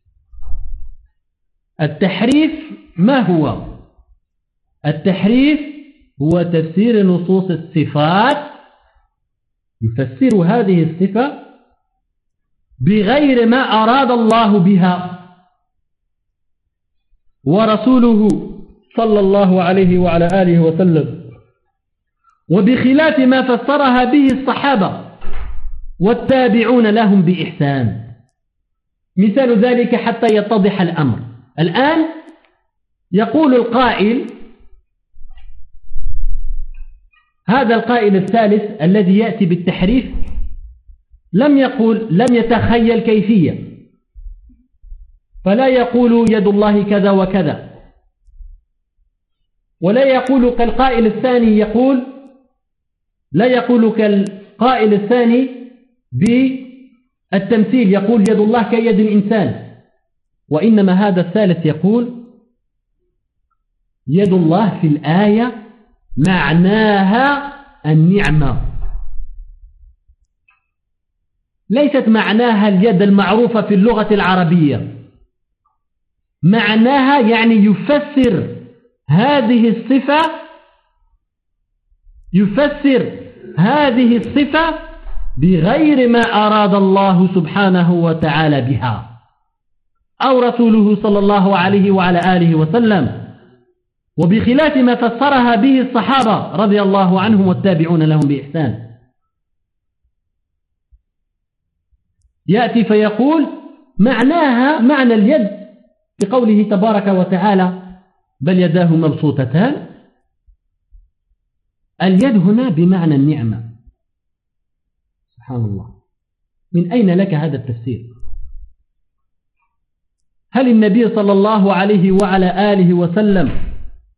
التحريف ما هو؟ التحريف هو تفسير نصوص الصفات، يفسر هذه الصفة بغير ما أراد الله بها ورسوله صلى الله عليه وعلى آله وسلم، وبخلاف ما فسرها به الصحابة والتابعون لهم بإحسان. مثال ذلك حتى يتضح الأمر. الآن يقول القائل، هذا القائل الثالث الذي يأتي بالتحريف لم يتخيل كيفية، فلا يقول يد الله كذا وكذا، ولا يقول كالقائل الثاني لا يقول كالقائل الثاني بالتمثيل، يقول يد الله كيد الإنسان، وإنما هذا الثالث يقول يد الله في الآية معناها النعمة، ليست معناها اليد المعروفة في اللغة العربية، معناها يعني يفسر هذه الصفة بغير ما أراد الله سبحانه وتعالى بها أو رسوله صلى الله عليه وعلى آله وسلم، وبخلاف ما فسرها به الصحابة رضي الله عنهم والتابعون لهم بإحسان. يأتي فيقول معناها معنى اليد بقوله تبارك وتعالى بل يداه مبسوطتان، اليد هنا بمعنى النعمة. سبحان الله، من أين لك هذا التفسير؟ هل النبي صلى الله عليه وعلى آله وسلم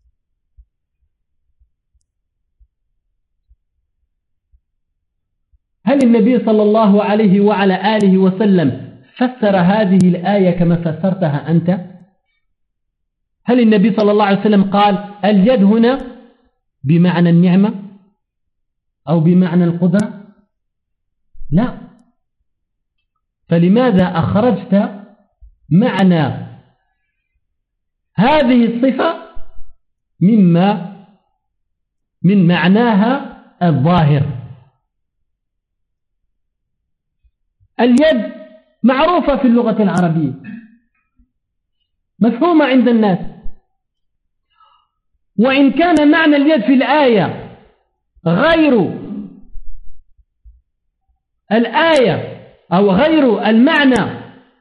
فسر هذه الآية كما فسرتها أنت؟ هل النبي صلى الله عليه وسلم قال اليد هنا بمعنى النعمة أو بمعنى القدرة؟ لا. فلماذا أخرجت معنى هذه الصفة من معناها الظاهر؟ اليد معروفة في اللغة العربية، مفهومة عند الناس، وإن كان معنى اليد في الآية غير الآية أو غير المعنى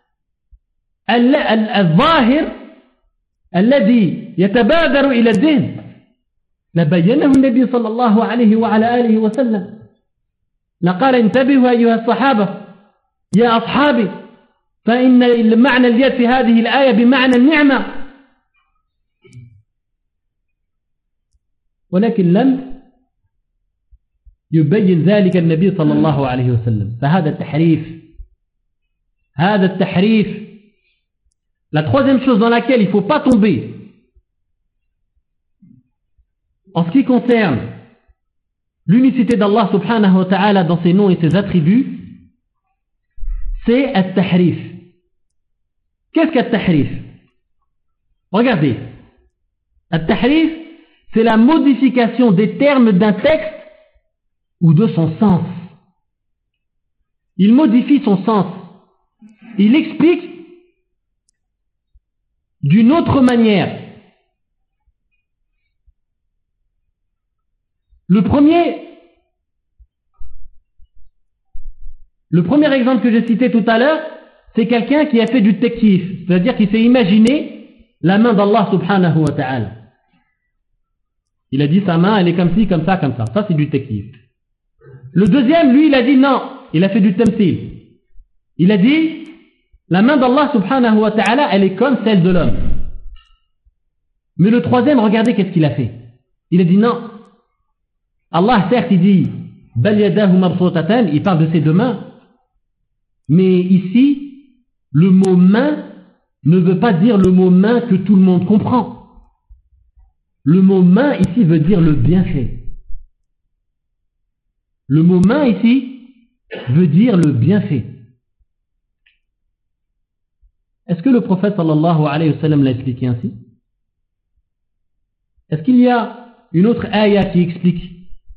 الظاهر الذي يتبادر إلى الذهن لبينه النبي صلى الله عليه وعلى آله وسلم، لقال انتبهوا أيها الصحابة يا أصحابي فإن معنى اليد في هذه الآية بمعنى النعمة، ولكن لم يبين ذلك النبي صلى الله عليه وسلم، فهذا التحريف. هذا التحريف. La troisième chose dans laquelle il ne faut pas tomber en ce qui concerne l'unicité d'Allah subhanahu wa ta'ala dans ses noms et ses attributs, c'est al-tahrif. Qu'est-ce qu'al-tahrif? Regardez, al-tahrif, c'est la modification des termes d'un texte ou de son sens. Il modifie son sens. Il explique d'une autre manière. Le premier exemple que j'ai cité tout à l'heure, c'est quelqu'un qui a fait du tekif, c'est-à-dire qui s'est imaginé la main d'Allah subhanahu wa ta'ala. Il a dit sa main, elle est comme ci, comme ça, comme ça. Ça, c'est du tekif. Le deuxième, lui, il a dit non, il a fait du tamthil. Il a dit la main d'Allah subhanahu wa ta'ala, elle est comme celle de l'homme. Mais le troisième, regardez qu'est-ce qu'il a fait. Il a dit non. Allah, certes, il dit bal yadahu mabsutatan, il parle de ses deux mains. Mais ici, le mot main ne veut pas dire le mot main que tout le monde comprend. Le mot main ici veut dire le bienfait. Le mot main ici veut dire le bienfait. Est-ce que le prophète sallallahu alayhi wa sallam l'a expliqué ainsi? Est-ce qu'il y a une autre ayah qui explique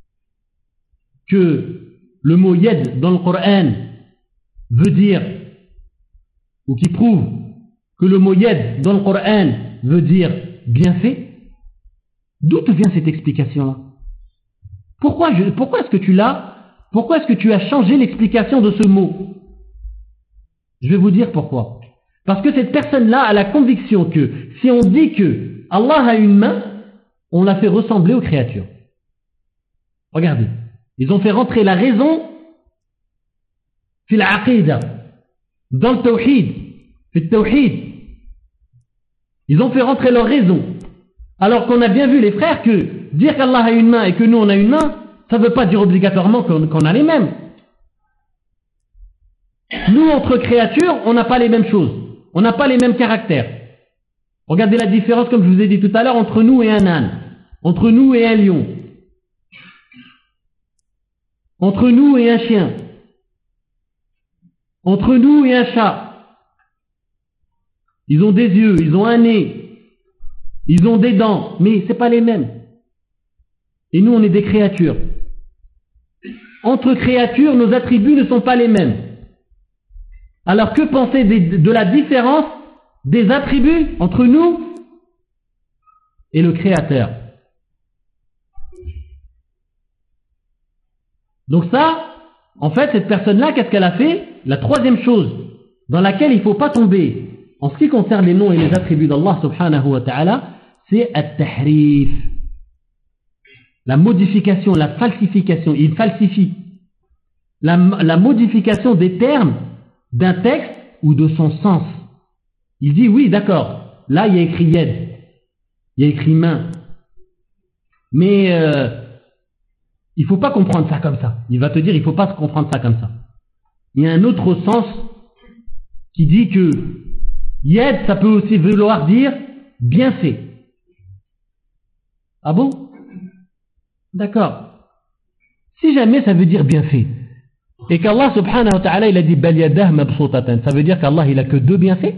que le mot yad dans le Coran veut dire, ou qui prouve que le mot yad dans le Coran veut dire bienfait? D'où te vient cette explication-là? Pourquoi est-ce que tu l'as? Pourquoi est-ce que tu as changé l'explication de ce mot? Je vais vous dire pourquoi. Parce que cette personne-là a la conviction que si on dit que Allah a une main, on l'a fait ressembler aux créatures. Regardez, ils ont fait rentrer la raison fil aqida, dans le tawhid, fil tawhid. Ils ont fait rentrer leur raison. Alors qu'on a bien vu les frères que dire qu'Allah a une main et que nous on a une main, ça ne veut pas dire obligatoirement qu'on a les mêmes. Nous, entre créatures, on n'a pas les mêmes choses. On n'a pas les mêmes caractères. Regardez la différence, comme je vous ai dit tout à l'heure, entre nous et un âne, entre nous et un lion, entre nous et un chien, entre nous et un chat. Ils ont des yeux, ils ont un nez, ils ont des dents, mais ce n'est pas les mêmes. Et nous, on est des créatures. Entre créatures, nos attributs ne sont pas les mêmes. Alors que penser de la différence des attributs entre nous et le Créateur? Donc ça, en fait, cette personne-là, qu'est-ce qu'elle a fait? La troisième chose dans laquelle il ne faut pas tomber en ce qui concerne les noms et les attributs d'Allah subhanahu wa ta'ala, c'est at-tahrif. La modification, la falsification. Il falsifie la modification des termes d'un texte ou de son sens. Il dit oui, d'accord, là il y a écrit yad, il y a écrit main, mais il ne faut pas comprendre ça comme ça. Il va te dire il ne faut pas comprendre ça comme ça. Il y a un autre sens qui dit que yad, ça peut aussi vouloir dire bienfait. Ah bon? D'accord. Si jamais ça veut dire bienfait, et qu'Allah subhanahu wa ta'ala il a dit bal yadah mabsutatan, ça veut dire qu'Allah il a que deux bienfaits?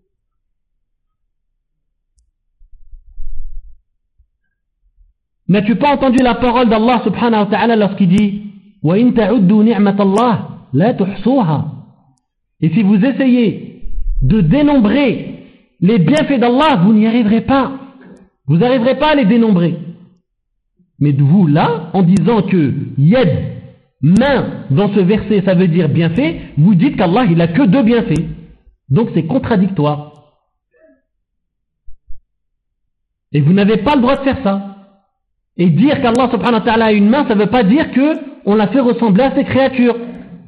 N'as-tu pas entendu la parole d'Allah subhanahu wa ta'ala lorsqu'il dit wa in ta'uddu ni'matallah la tuhsuha? Et si vous essayez de dénombrer les bienfaits d'Allah, vous n'y arriverez pas. Vous n'arriverez pas à les dénombrer. Mais vous là, en disant que yad, main, dans ce verset, ça veut dire bienfait, vous dites qu'Allah, il a que deux bienfaits. Donc c'est contradictoire. Et vous n'avez pas le droit de faire ça. Et dire qu'Allah subhanahu wa ta'ala a une main, ça ne veut pas dire qu'on l'a fait ressembler à ses créatures.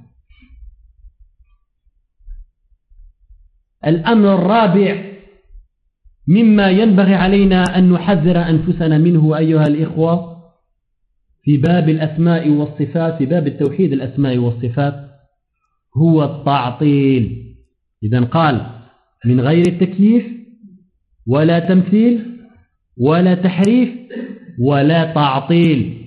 Al-amr al-rabi' mimma yanbaghi alayna an nuhadhdhira anfusana minhu ayyuha al-ikhwa في باب الأسماء والصفات في باب التوحيد الأسماء والصفات هو التعطيل. إذن قال من غير التكييف ولا تمثيل ولا تحريف ولا تعطيل.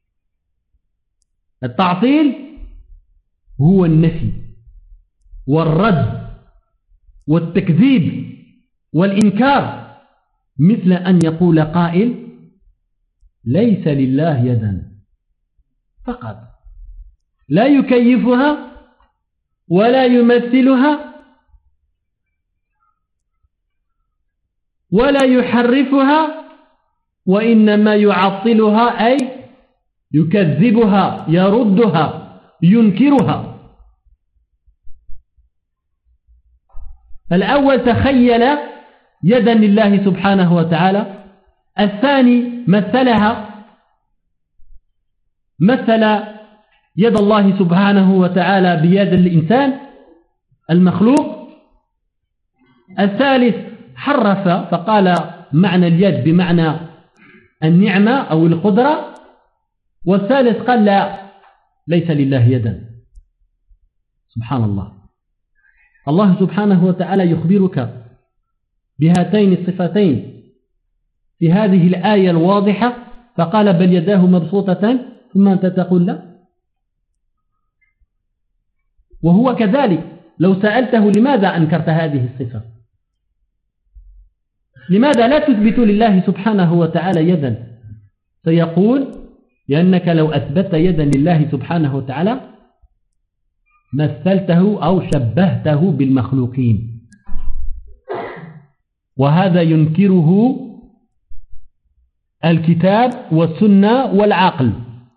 التعطيل هو النفي والرد والتكذيب والإنكار، مثل أن يقول قائل ليس لله يدا فقط، لا يكيفها ولا يمثلها ولا يحرفها، وإنما يعطلها أي يكذبها يردها ينكرها. الأول تخيل يدا لله سبحانه وتعالى، الثاني مثلها، مثل يد الله سبحانه وتعالى بيد الإنسان المخلوق، الثالث حرف فقال معنى اليد بمعنى النعمة أو القدرة، والثالث قال لا ليس لله يدا. سبحان الله. الله سبحانه وتعالى يخبرك بهاتين الصفتين في هذه الآية الواضحة، فقال بل يداه مبسوطة، ثم أنت تقول لا. وهو كذلك، لو سألته لماذا أنكرت هذه الصفة، لماذا لا تثبت لله سبحانه وتعالى يدا، سيقول لأنك لو أثبت يدا لله سبحانه وتعالى مثلته أو شبهته بالمخلوقين، وهذا ينكره الكتاب والسنة والعقل.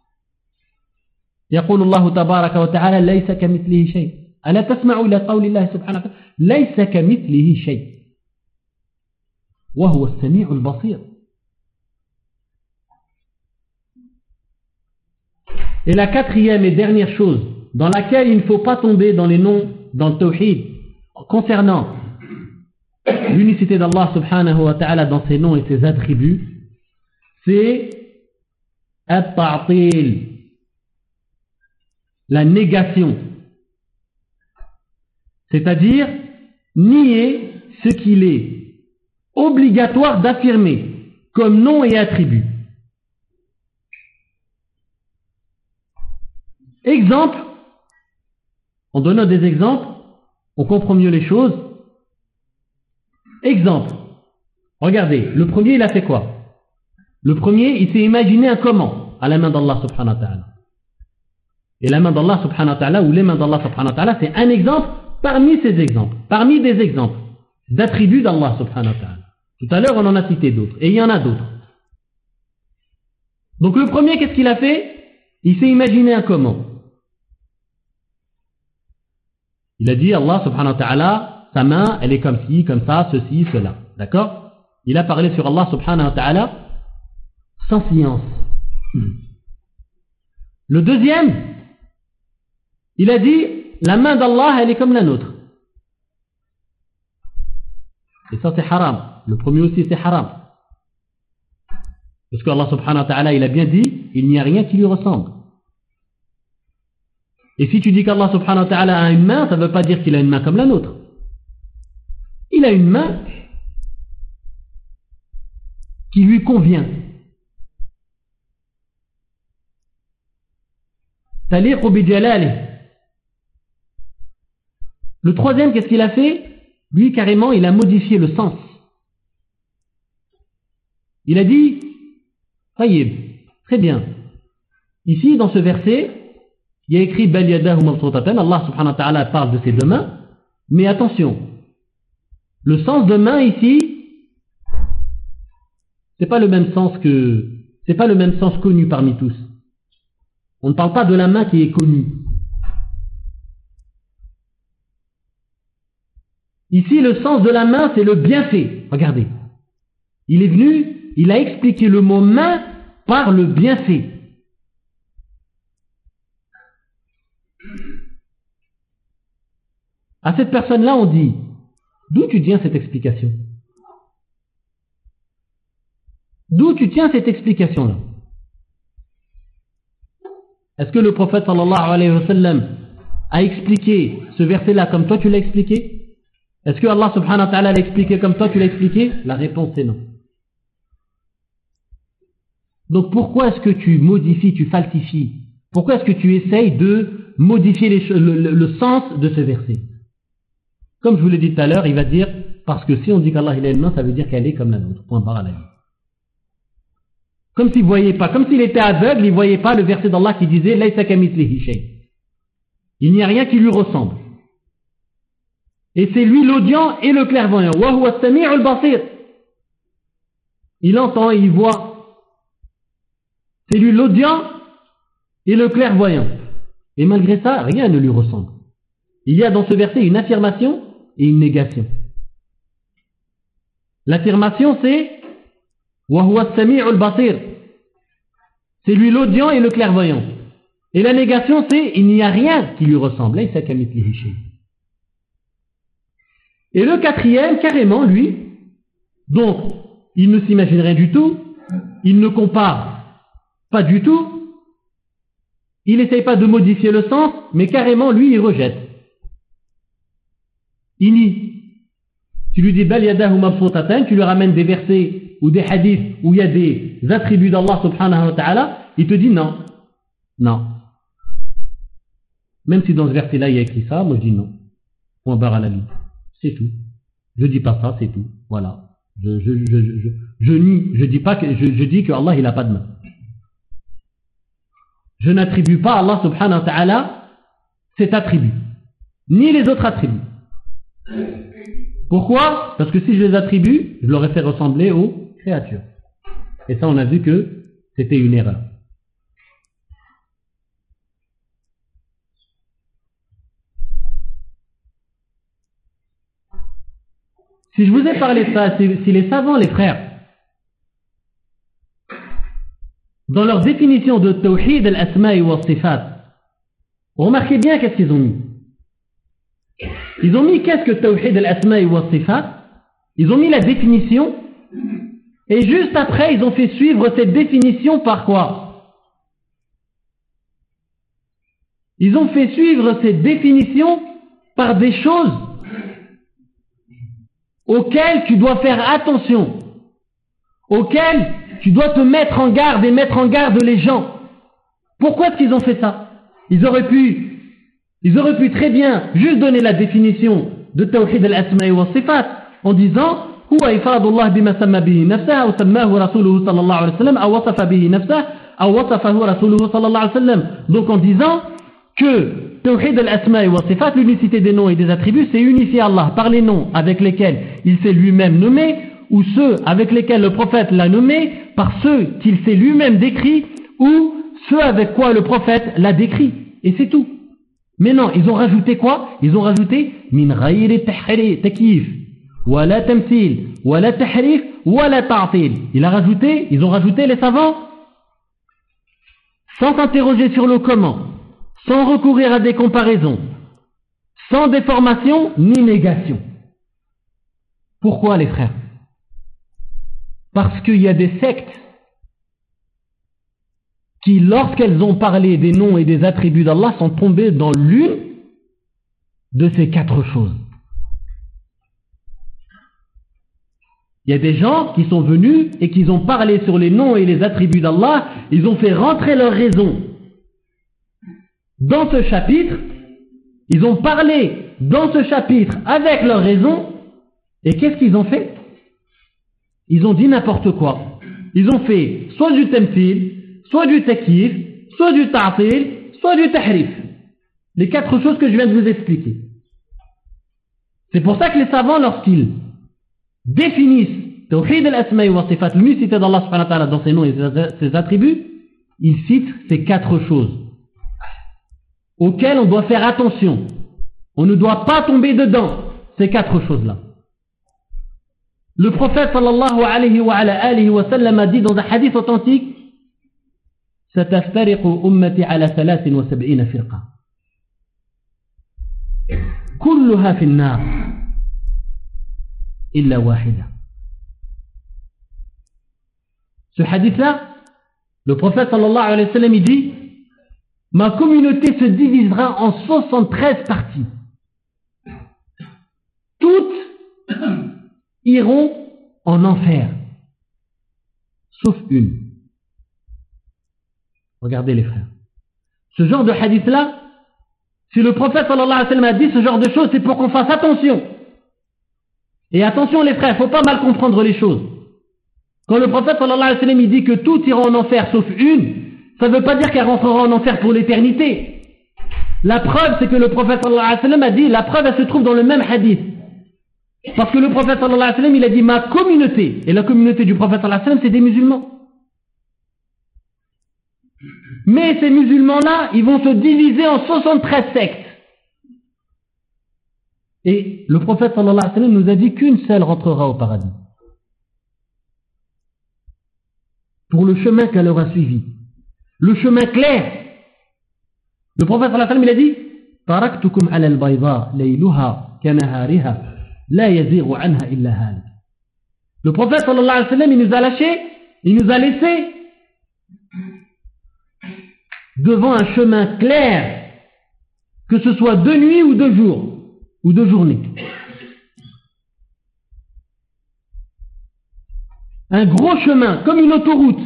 يقول الله تبارك وتعالى ليس كمثله شيء. ألا تسمع إلى قول الله سبحانه وتعالى ليس كمثله شيء وهو السميع البصير. Et la quatrième et dernière chose dans laquelle il ne faut pas tomber dans les noms, dans le tawhid, concernant l'unicité d'Allah subhanahu wa ta'ala dans ses noms et ses attributs, c'est at-ta'til, la négation, c'est-à-dire nier ce qu'il est obligatoire d'affirmer comme nom et attribut. Exemple, en donnant des exemples, on comprend mieux les choses. Exemple, regardez, le premier il a fait quoi? Le premier, il s'est imaginé un comment à la main d'Allah subhanahu wa ta'ala. Et la main d'Allah subhanahu wa ta'ala ou les mains d'Allah subhanahu wa ta'ala, c'est un exemple parmi ces exemples, parmi des exemples d'attributs d'Allah subhanahu wa ta'ala. Tout à l'heure on en a cité d'autres, et il y en a d'autres. Donc le premier, qu'est-ce qu'il a fait? Il s'est imaginé un comment. Il a dit Allah subhanahu wa ta'ala, sa main elle est comme ci, comme ça, ceci, cela. D'accord? Il a parlé sur Allah subhanahu wa ta'ala sans science. Le deuxième, il a dit la main d'Allah elle est comme la nôtre. Et ça c'est haram. Le premier aussi c'est haram. Parce que Allah subhanahu wa ta'ala il a bien dit il n'y a rien qui lui ressemble. Et si tu dis qu'Allah subhanahu wa ta'ala a une main, ça ne veut pas dire qu'il a une main comme la nôtre. Il a une main qui lui convient. Taliqu bi jalalihi. Le troisième, qu'est-ce qu'il a fait? Lui, carrément, il a modifié le sens. Il a dit, tayyib, très bien. Ici, dans ce verset, il y a écrit bal yadahu mabsutatan. Allah subhanahu wa ta'ala parle de ses deux mains, mais attention, le sens de main ici, c'est pas le même sens connu parmi tous. On ne parle pas de la main qui est connue. Ici, le sens de la main, c'est le bienfait. Regardez. Il est venu, il a expliqué le mot main par le bienfait. À cette personne-là, on dit, d'où tu tiens cette explication? D'où tu tiens cette explication-là? Est-ce que le prophète sallallahu alayhi wa sallam a expliqué ce verset-là comme toi tu l'as expliqué? Est-ce que Allah subhanahu wa ta'ala l'a expliqué comme toi tu l'as expliqué? La réponse est non. Donc pourquoi est-ce que tu modifies, tu falsifies? Pourquoi est-ce que tu essayes de modifier le sens de ce verset? Comme je vous l'ai dit tout à l'heure, il va dire, parce que si on dit qu'Allah il a une main, ça veut dire qu'elle est comme la nôtre. Point barre à la vie. Comme s'il ne voyait pas, comme s'il était aveugle, il ne voyait pas le verset d'Allah qui disait Laysa kamithlihi shay. Il n'y a rien qui lui ressemble. Et c'est lui l'audient et le clairvoyant. Wa huwa as-sami'ul basir. Il entend et il voit. C'est lui l'audient et le clairvoyant. Et malgré ça, rien ne lui ressemble. Il y a dans ce verset une affirmation et une négation. L'affirmation c'est Wa huwa as-sami'ul basir. C'est lui l'audient et le clairvoyant. Et la négation c'est il n'y a rien qui lui ressemble. Laysa kamithlihi shay. Et le quatrième, carrément, lui, donc, il ne s'imagine rien du tout, il ne compare pas du tout, il n'essaye pas de modifier le sens, mais carrément, lui, il rejette. Il nie. Tu lui dis, Bal yadahu mabsutatan, tu lui ramènes des versets ou des hadiths où il y a des attributs d'Allah subhanahu wa ta'ala, il te dit non. Non. Même si dans ce verset-là, il y a écrit ça, moi je dis non. Point barre à la ligne. C'est tout. Je dis pas ça, c'est tout. Voilà. Je nie, je dis pas que, je dis que Allah il a pas de main. Je n'attribue pas à Allah subhanahu wa ta'ala cet attribut. Ni les autres attributs. Pourquoi? Parce que si je les attribue, je l'aurais fait ressembler aux créatures. Et ça on a vu que c'était une erreur. Si je vous ai parlé de ça, si les savants, les frères, dans leur définition de Tawhid al-Asma'i wa Sifat, remarquez bien qu'est-ce qu'ils ont mis. Ils ont mis qu'est-ce que Tawhid al-Asma'i wa Sifat, ils ont mis la définition, et juste après, ils ont fait suivre cette définition par quoi? Ils ont fait suivre cette définition par des choses auxquelles tu dois faire attention, auxquelles tu dois te mettre en garde et mettre en garde les gens. Pourquoi est-ce qu'ils ont fait ça? Ils auraient pu très bien juste donner la définition de Tawhid al-Asma'i wa Sifat en disant Huwa ifadullah bima samma bihi nafsah ou sammahu rasuluhu sallallahu alayhi wa sallam ou wasafa bihi nafsah ou wasafahu rasuluhu sallallahu alayhi wa sallam. Donc en disant que Tawhid al-Asma'i wa Sifat, l'unicité des noms et des attributs, c'est unifier Allah par les noms avec lesquels il s'est lui-même nommé, ou ceux avec lesquels le prophète l'a nommé, par ceux qu'il s'est lui-même décrit, ou ceux avec quoi le prophète l'a décrit. Et c'est tout. Mais non, ils ont rajouté quoi? Ils ont rajouté min ghayri takyif, wala tamthil, wala tahrif, wala ta'til. Ils ont rajouté les savants, sans s'interroger sur le comment, sans recourir à des comparaisons, sans déformation ni négation. Pourquoi les frères? Parce qu'il y a des sectes qui, lorsqu'elles ont parlé des noms et des attributs d'Allah, sont tombées dans l'une de ces quatre choses. Il y a des gens qui sont venus et qui ont parlé sur les noms et les attributs d'Allah, ils ont fait rentrer leur raison dans ce chapitre, ils ont parlé dans ce chapitre avec leur raison, et qu'est-ce qu'ils ont fait? Ils ont dit n'importe quoi. Ils ont fait soit du temthil, soit du takyif, soit du ta'til, soit du tahrif. Les quatre choses que je viens de vous expliquer. C'est pour ça que les savants, lorsqu'ils définissent Tawhid al-Asma'i wa Sifat, l'unicité d'Allah subhanahu wa ta'ala dans ses noms et ses attributs, ils citent ces quatre choses auxquelles on doit faire attention. On ne doit pas tomber dedans, ces quatre choses-là. Le prophète sallallahu alayhi wa alihi wa sallam a dit dans un hadith authentique ستفترق أمتي على 73 فرقة كلها في النار إلا واحدة. Ce hadith-là, le prophète sallallahu alayhi wa sallam il dit ma communauté se divisera en 73 parties. Toutes iront en enfer. Sauf une. Regardez les frères. Ce genre de hadith-là, si le prophète sallallahu alayhi wa sallam a dit ce genre de choses, c'est pour qu'on fasse attention. Et attention les frères, il ne faut pas mal comprendre les choses. Quand le prophète sallallahu alayhi wa sallam il dit que tout ira en enfer sauf une, ça ne veut pas dire qu'elle rentrera en enfer pour l'éternité. La preuve, c'est que le prophète sallallahu alayhi wa sallam a dit, la preuve elle se trouve dans le même hadith. Parce que le prophète sallallahu alayhi wa sallam il a dit ma communauté, et la communauté du prophète sallallahu alayhi wa sallam c'est des musulmans. Mais ces musulmans-là, ils vont se diviser en 73 sectes. Et le prophète sallallahu alayhi wa sallam nous a dit qu'une seule rentrera au paradis. Pour le chemin qu'elle aura suivi. Le chemin clair. Le prophète sallallahu alayhi wa sallam il a dit Taraktukum ala al-bayda layluha kanahariha la yazighu anha illa halik. Le prophète sallallahu alayhi wa sallam il nous a lâchés, il nous a laissés devant un chemin clair, que ce soit de nuit ou de jour, ou de journée. Un gros chemin, comme une autoroute.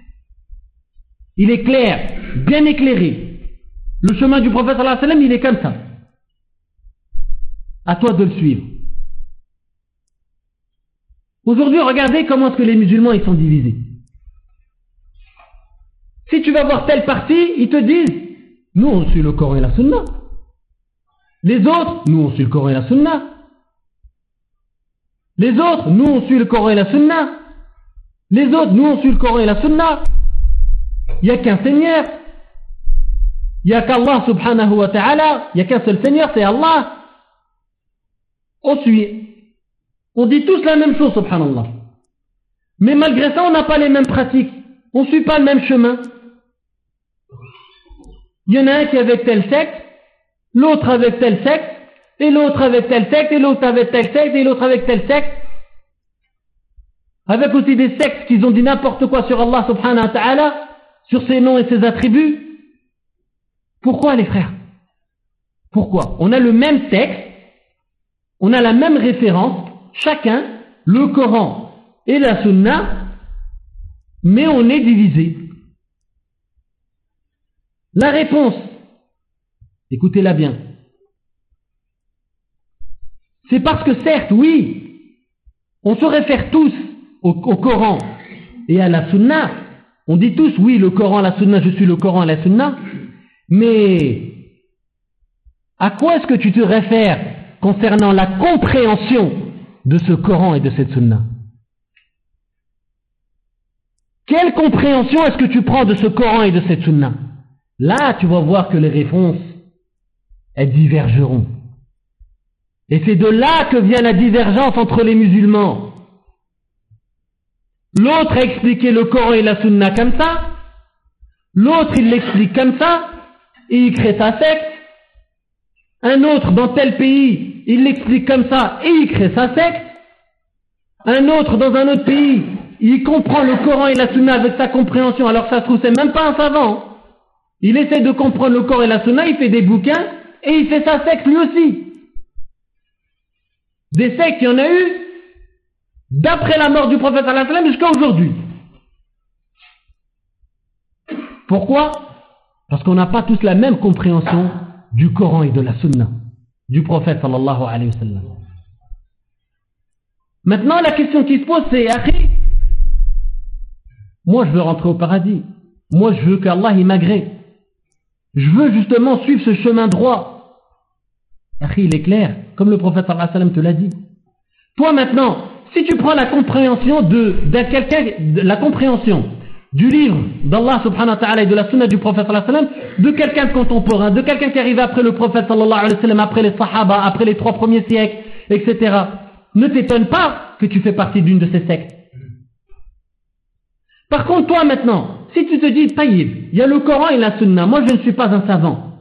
Il est clair, bien éclairé. Le chemin du prophète sallallahu alayhi wa sallam, il est comme ça. À toi de le suivre. Aujourd'hui, regardez comment est-ce que les musulmans ils sont divisés. Si tu vas voir telle partie, ils te disent nous on suit le Coran et la Sunna. Les autres, nous on suit le Coran et la Sunna. Les autres, nous on suit le Coran et la Sunna. Les autres, nous on suit le Coran et la Sunna. Il n'y a qu'un Seigneur. Il n'y a qu'Allah subhanahu wa ta'ala. Il n'y a qu'un seul Seigneur, c'est Allah. On suit. On dit tous la même chose, subhanallah. Mais malgré ça, on n'a pas les mêmes pratiques. On ne suit pas le même chemin. Il y en a un qui est avec telle secte, l'autre avec telle secte, et l'autre avec telle secte, et l'autre avec telle secte, et l'autre avec telle secte. Avec aussi des sectes qui ont dit n'importe quoi sur Allah subhanahu wa ta'ala, sur ses noms et ses attributs. Pourquoi les frères? Pourquoi? On a le même texte, on a la même référence, chacun, le Coran et la Sunna, mais on est divisé. La réponse, écoutez-la bien, c'est parce que certes, oui, on se réfère tous au Coran et à la Sunna, on dit tous, oui, le Coran, la Sunna, je suis le Coran et la Sunna, mais à quoi est-ce que tu te réfères concernant la compréhension de ce Coran et de cette Sunna? Quelle compréhension est-ce que tu prends de ce Coran et de cette Sunna? Là, tu vas voir que les réponses, elles divergeront. Et c'est de là que vient la divergence entre les musulmans. L'autre a expliqué le Coran et la Sunna comme ça, l'autre il l'explique comme ça, et il crée sa secte. Un autre dans tel pays, il l'explique comme ça, et il crée sa secte. Un autre dans un autre pays, il comprend le Coran et la Sunna avec sa compréhension, alors que ça se trouve c'est même pas un savant. Il essaie de comprendre le Coran et la Sunna, il fait des bouquins, et il fait sa secte lui aussi. Des sectes, il y en a eu, d'après la mort du prophète sallallahu alayhi wa sallam jusqu'à aujourd'hui. Pourquoi? Parce qu'on n'a pas tous la même compréhension du Coran et de la Sunna, du prophète sallallahu alayhi wa sallam. Maintenant, la question qui se pose, c'est, Akhi, moi je veux rentrer au paradis. Moi je veux qu'Allah il m'agrée. Je veux justement suivre ce chemin droit. Akhi, il est clair, comme le prophète sallallahu alayhi wa sallam te l'a dit. Toi maintenant, si tu prends la compréhension la compréhension du livre d'Allah subhanahu wa ta'ala et de la sunna du prophète sallallahu alayhi wa sallam, de quelqu'un de contemporain, de quelqu'un qui arrive après le prophète sallallahu alayhi wa sallam, après les sahaba, après les 3 premiers siècles, etc., ne t'étonne pas que tu fais partie d'une de ces sectes. Par contre, toi maintenant, si tu te dis, taïb, il y a le Coran et la Sunna, moi je ne suis pas un savant.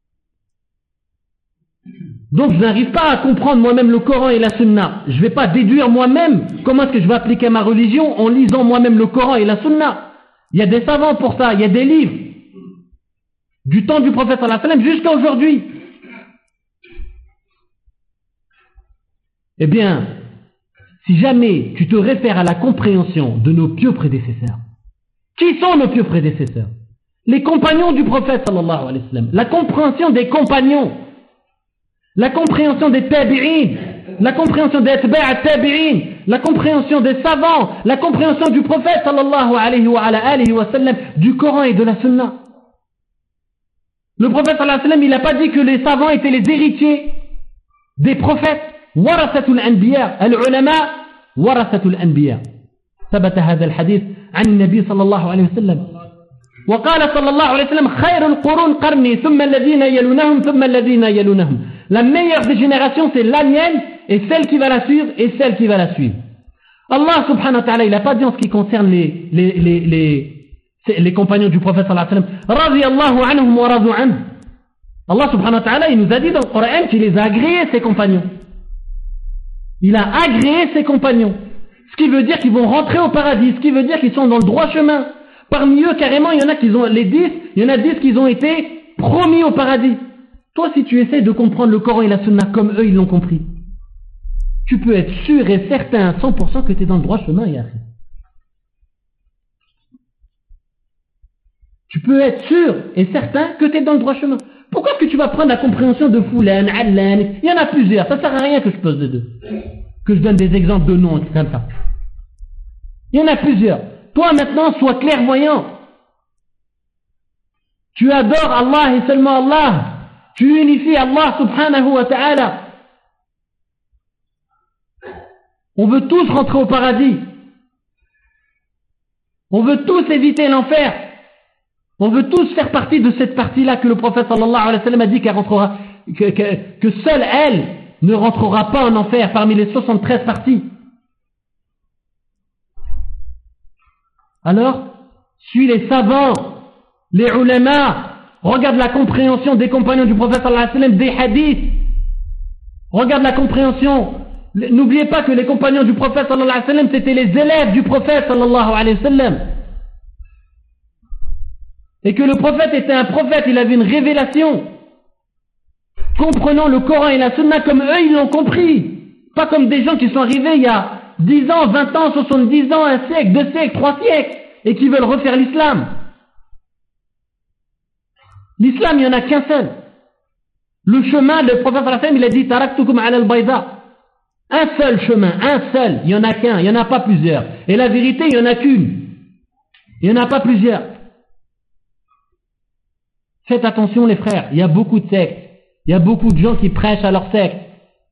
Donc je n'arrive pas à comprendre moi-même le Coran et la Sunna. Je ne vais pas déduire moi-même comment est-ce que je vais appliquer ma religion en lisant moi-même le Coran et la Sunna. Il y a des savants pour ça, il y a des livres. Du temps du prophète sallallahu alayhi wa sallam jusqu'à aujourd'hui. Eh bien, si jamais tu te réfères à la compréhension de nos pieux prédécesseurs, qui sont nos pieux prédécesseurs? Les compagnons du prophète sallallahu alayhi wa sallam, la compréhension des compagnons, la compréhension des tabi'in, la compréhension des atba'a tabi'in, la compréhension des savants, la compréhension du prophète sallallahu alayhi wa sallam, du Coran et de la Sunna. Le prophète sallallahu alayhi wa sallam, il n'a pas dit que les savants étaient les héritiers des prophètes. Warathatul anbiya, al-ulama warathatul anbiya. ثبت هذا الحديث عن النبي صلى الله عليه وسلم. وقال صلى الله عليه وسلم خير القرون قرني ثم الذين يلونهم ثم الذين يلونهم. La meilleure des générations, c'est la mienne et celle qui va la suivre et celle qui va la suivre. Allah subhanahu wa ta'ala, il n'a pas dit en ce qui concerne les compagnons du prophète sallallahu alayhi wa sallam, radiyallahu anhum wa radu anhu. Allah subhanahu wa ta'ala, il nous a dit dans le Coran qu'il les a agréés, ses compagnons. Il a agréé ses compagnons. Ce qui veut dire qu'ils vont rentrer au paradis, ce qui veut dire qu'ils sont dans le droit chemin. Parmi eux, carrément, il y en a qui ont les 10, il y en a 10 qui ont été promis au paradis. Toi, si tu essaies de comprendre le Coran et la Sunna comme eux, ils l'ont compris, tu peux être sûr et certain à 100% que tu es dans le droit chemin, Yahri. Tu peux être sûr et certain que tu es dans le droit chemin. Pourquoi est-ce que tu vas prendre la compréhension de Foulan, Allan? Il y en a plusieurs, ça sert à rien que je pose les deux. Que je donne des exemples de noms, comme ça. Il y en a plusieurs. Toi maintenant, sois clairvoyant. Tu adores Allah et seulement Allah. Tu unifies Allah subhanahu wa ta'ala. On veut tous rentrer au paradis. On veut tous éviter l'enfer. On veut tous faire partie de cette partie-là que le prophète sallallahu alayhi wa sallam a dit qu'elle rentrera, que seule elle ne rentrera pas en enfer parmi les 73 parties. Alors, suis les savants, les ulama, regarde la compréhension des compagnons du prophète sallallahu alayhi wa sallam, des hadiths. Regarde la compréhension. N'oubliez pas que les compagnons du prophète sallallahu alayhi wa sallam, c'était les élèves du prophète sallallahu alayhi wa sallam. Et que le prophète était un prophète, il avait une révélation. Comprenons le Coran et la Sunna comme eux, ils l'ont compris. Pas comme des gens qui sont arrivés il y a 10 ans, 20 ans, 70 ans, un siècle, 2 siècles, 3 siècles, et qui veulent refaire l'islam. L'islam, il n'y en a qu'un seul. Le chemin, le prophète sallallahu alayhi wa sallam, il a dit, taraktukum ala al-bayda. Un seul chemin, un seul, il n'y en a qu'un, il n'y en a pas plusieurs. Et la vérité, il n'y en a qu'une. Il n'y en a pas plusieurs. Faites attention les frères, il y a beaucoup de sectes. Il y a beaucoup de gens qui prêchent à leur secte.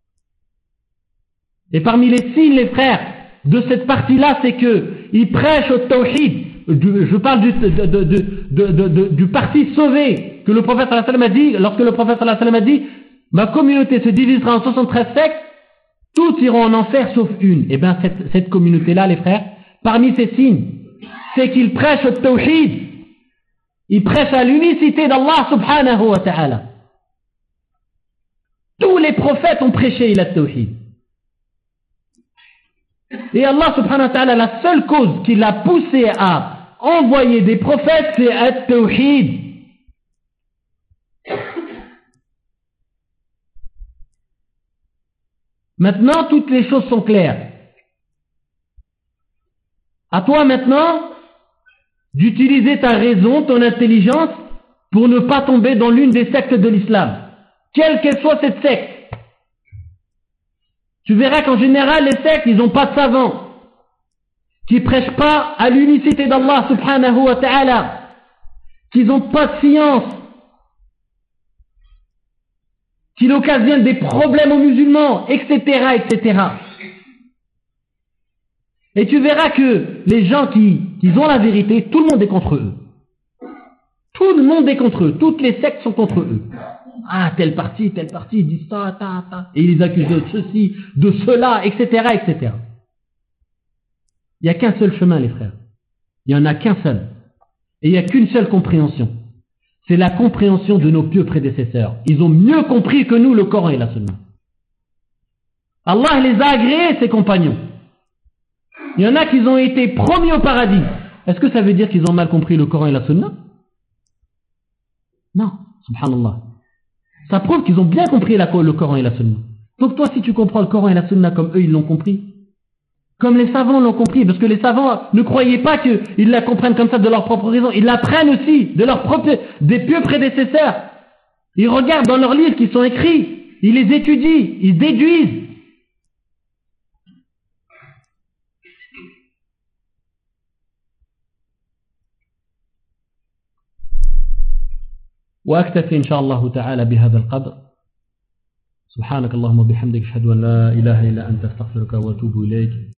Et parmi les signes, les frères, de cette partie-là, c'est que ils prêchent au tawhid. Je parle du parti sauvé que le prophète sallallahu alayhi wa sallam a dit, lorsque le prophète sallallahu alayhi wa sallam a dit, ma communauté se divisera en 73 sectes, toutes iront en enfer sauf une. Et bien cette communauté-là, les frères, parmi ces signes, c'est qu'ils prêchent au tawhid. Ils prêchent à l'unicité d'Allah subhanahu wa ta'ala. Tous les prophètes ont prêché il tawhid. Et Allah subhanahu wa ta'ala, la seule cause qui l'a poussé à envoyer des prophètes, c'est at-tawhid. Maintenant, toutes les choses sont claires. À toi maintenant d'utiliser ta raison, ton intelligence, pour ne pas tomber dans l'une des sectes de l'islam. Quelle qu'elle soit cette secte. Tu verras qu'en général, les sectes, ils n'ont pas de savants, qui prêchent pas à l'unicité d'Allah subhanahu wa ta'ala, qui n'ont pas de science, qui occasionnent des problèmes aux musulmans, etc., etc. Et tu verras que les gens qui ont la vérité, tout le monde est contre eux. Tout le monde est contre eux. Toutes les sectes sont contre eux. Ah, tel parti, ils disent ça, et ils les accusent de ceci, de cela, etc., etc. Il n'y a qu'un seul chemin, les frères. Il n'y en a qu'un seul. Et il n'y a qu'une seule compréhension. C'est la compréhension de nos pieux prédécesseurs. Ils ont mieux compris que nous le Coran et la Sunna. Allah les a agréés, ses compagnons. Il y en a qui ont été promis au paradis. Est-ce que ça veut dire qu'ils ont mal compris le Coran et la Sunna? Non, subhanallah. Ça prouve qu'ils ont bien compris le Coran et la Sunna. Donc toi, si tu comprends le Coran et la Sunna comme eux, ils l'ont compris, Comme les savants l'ont compris, parce que les savants ne croyaient pas qu'ils la comprennent comme ça de leur propre raison. Ils l'apprennent aussi des pieux prédécesseurs. Ils regardent dans leurs livres qui sont écrits, ils les étudient, ils déduisent. وأكتفي إن شاء الله تعالى بهذا القدر. سبحانك اللهم وبحمدك أشهد أن لا إله إلا أنت أستغفرك وأتوب إليك.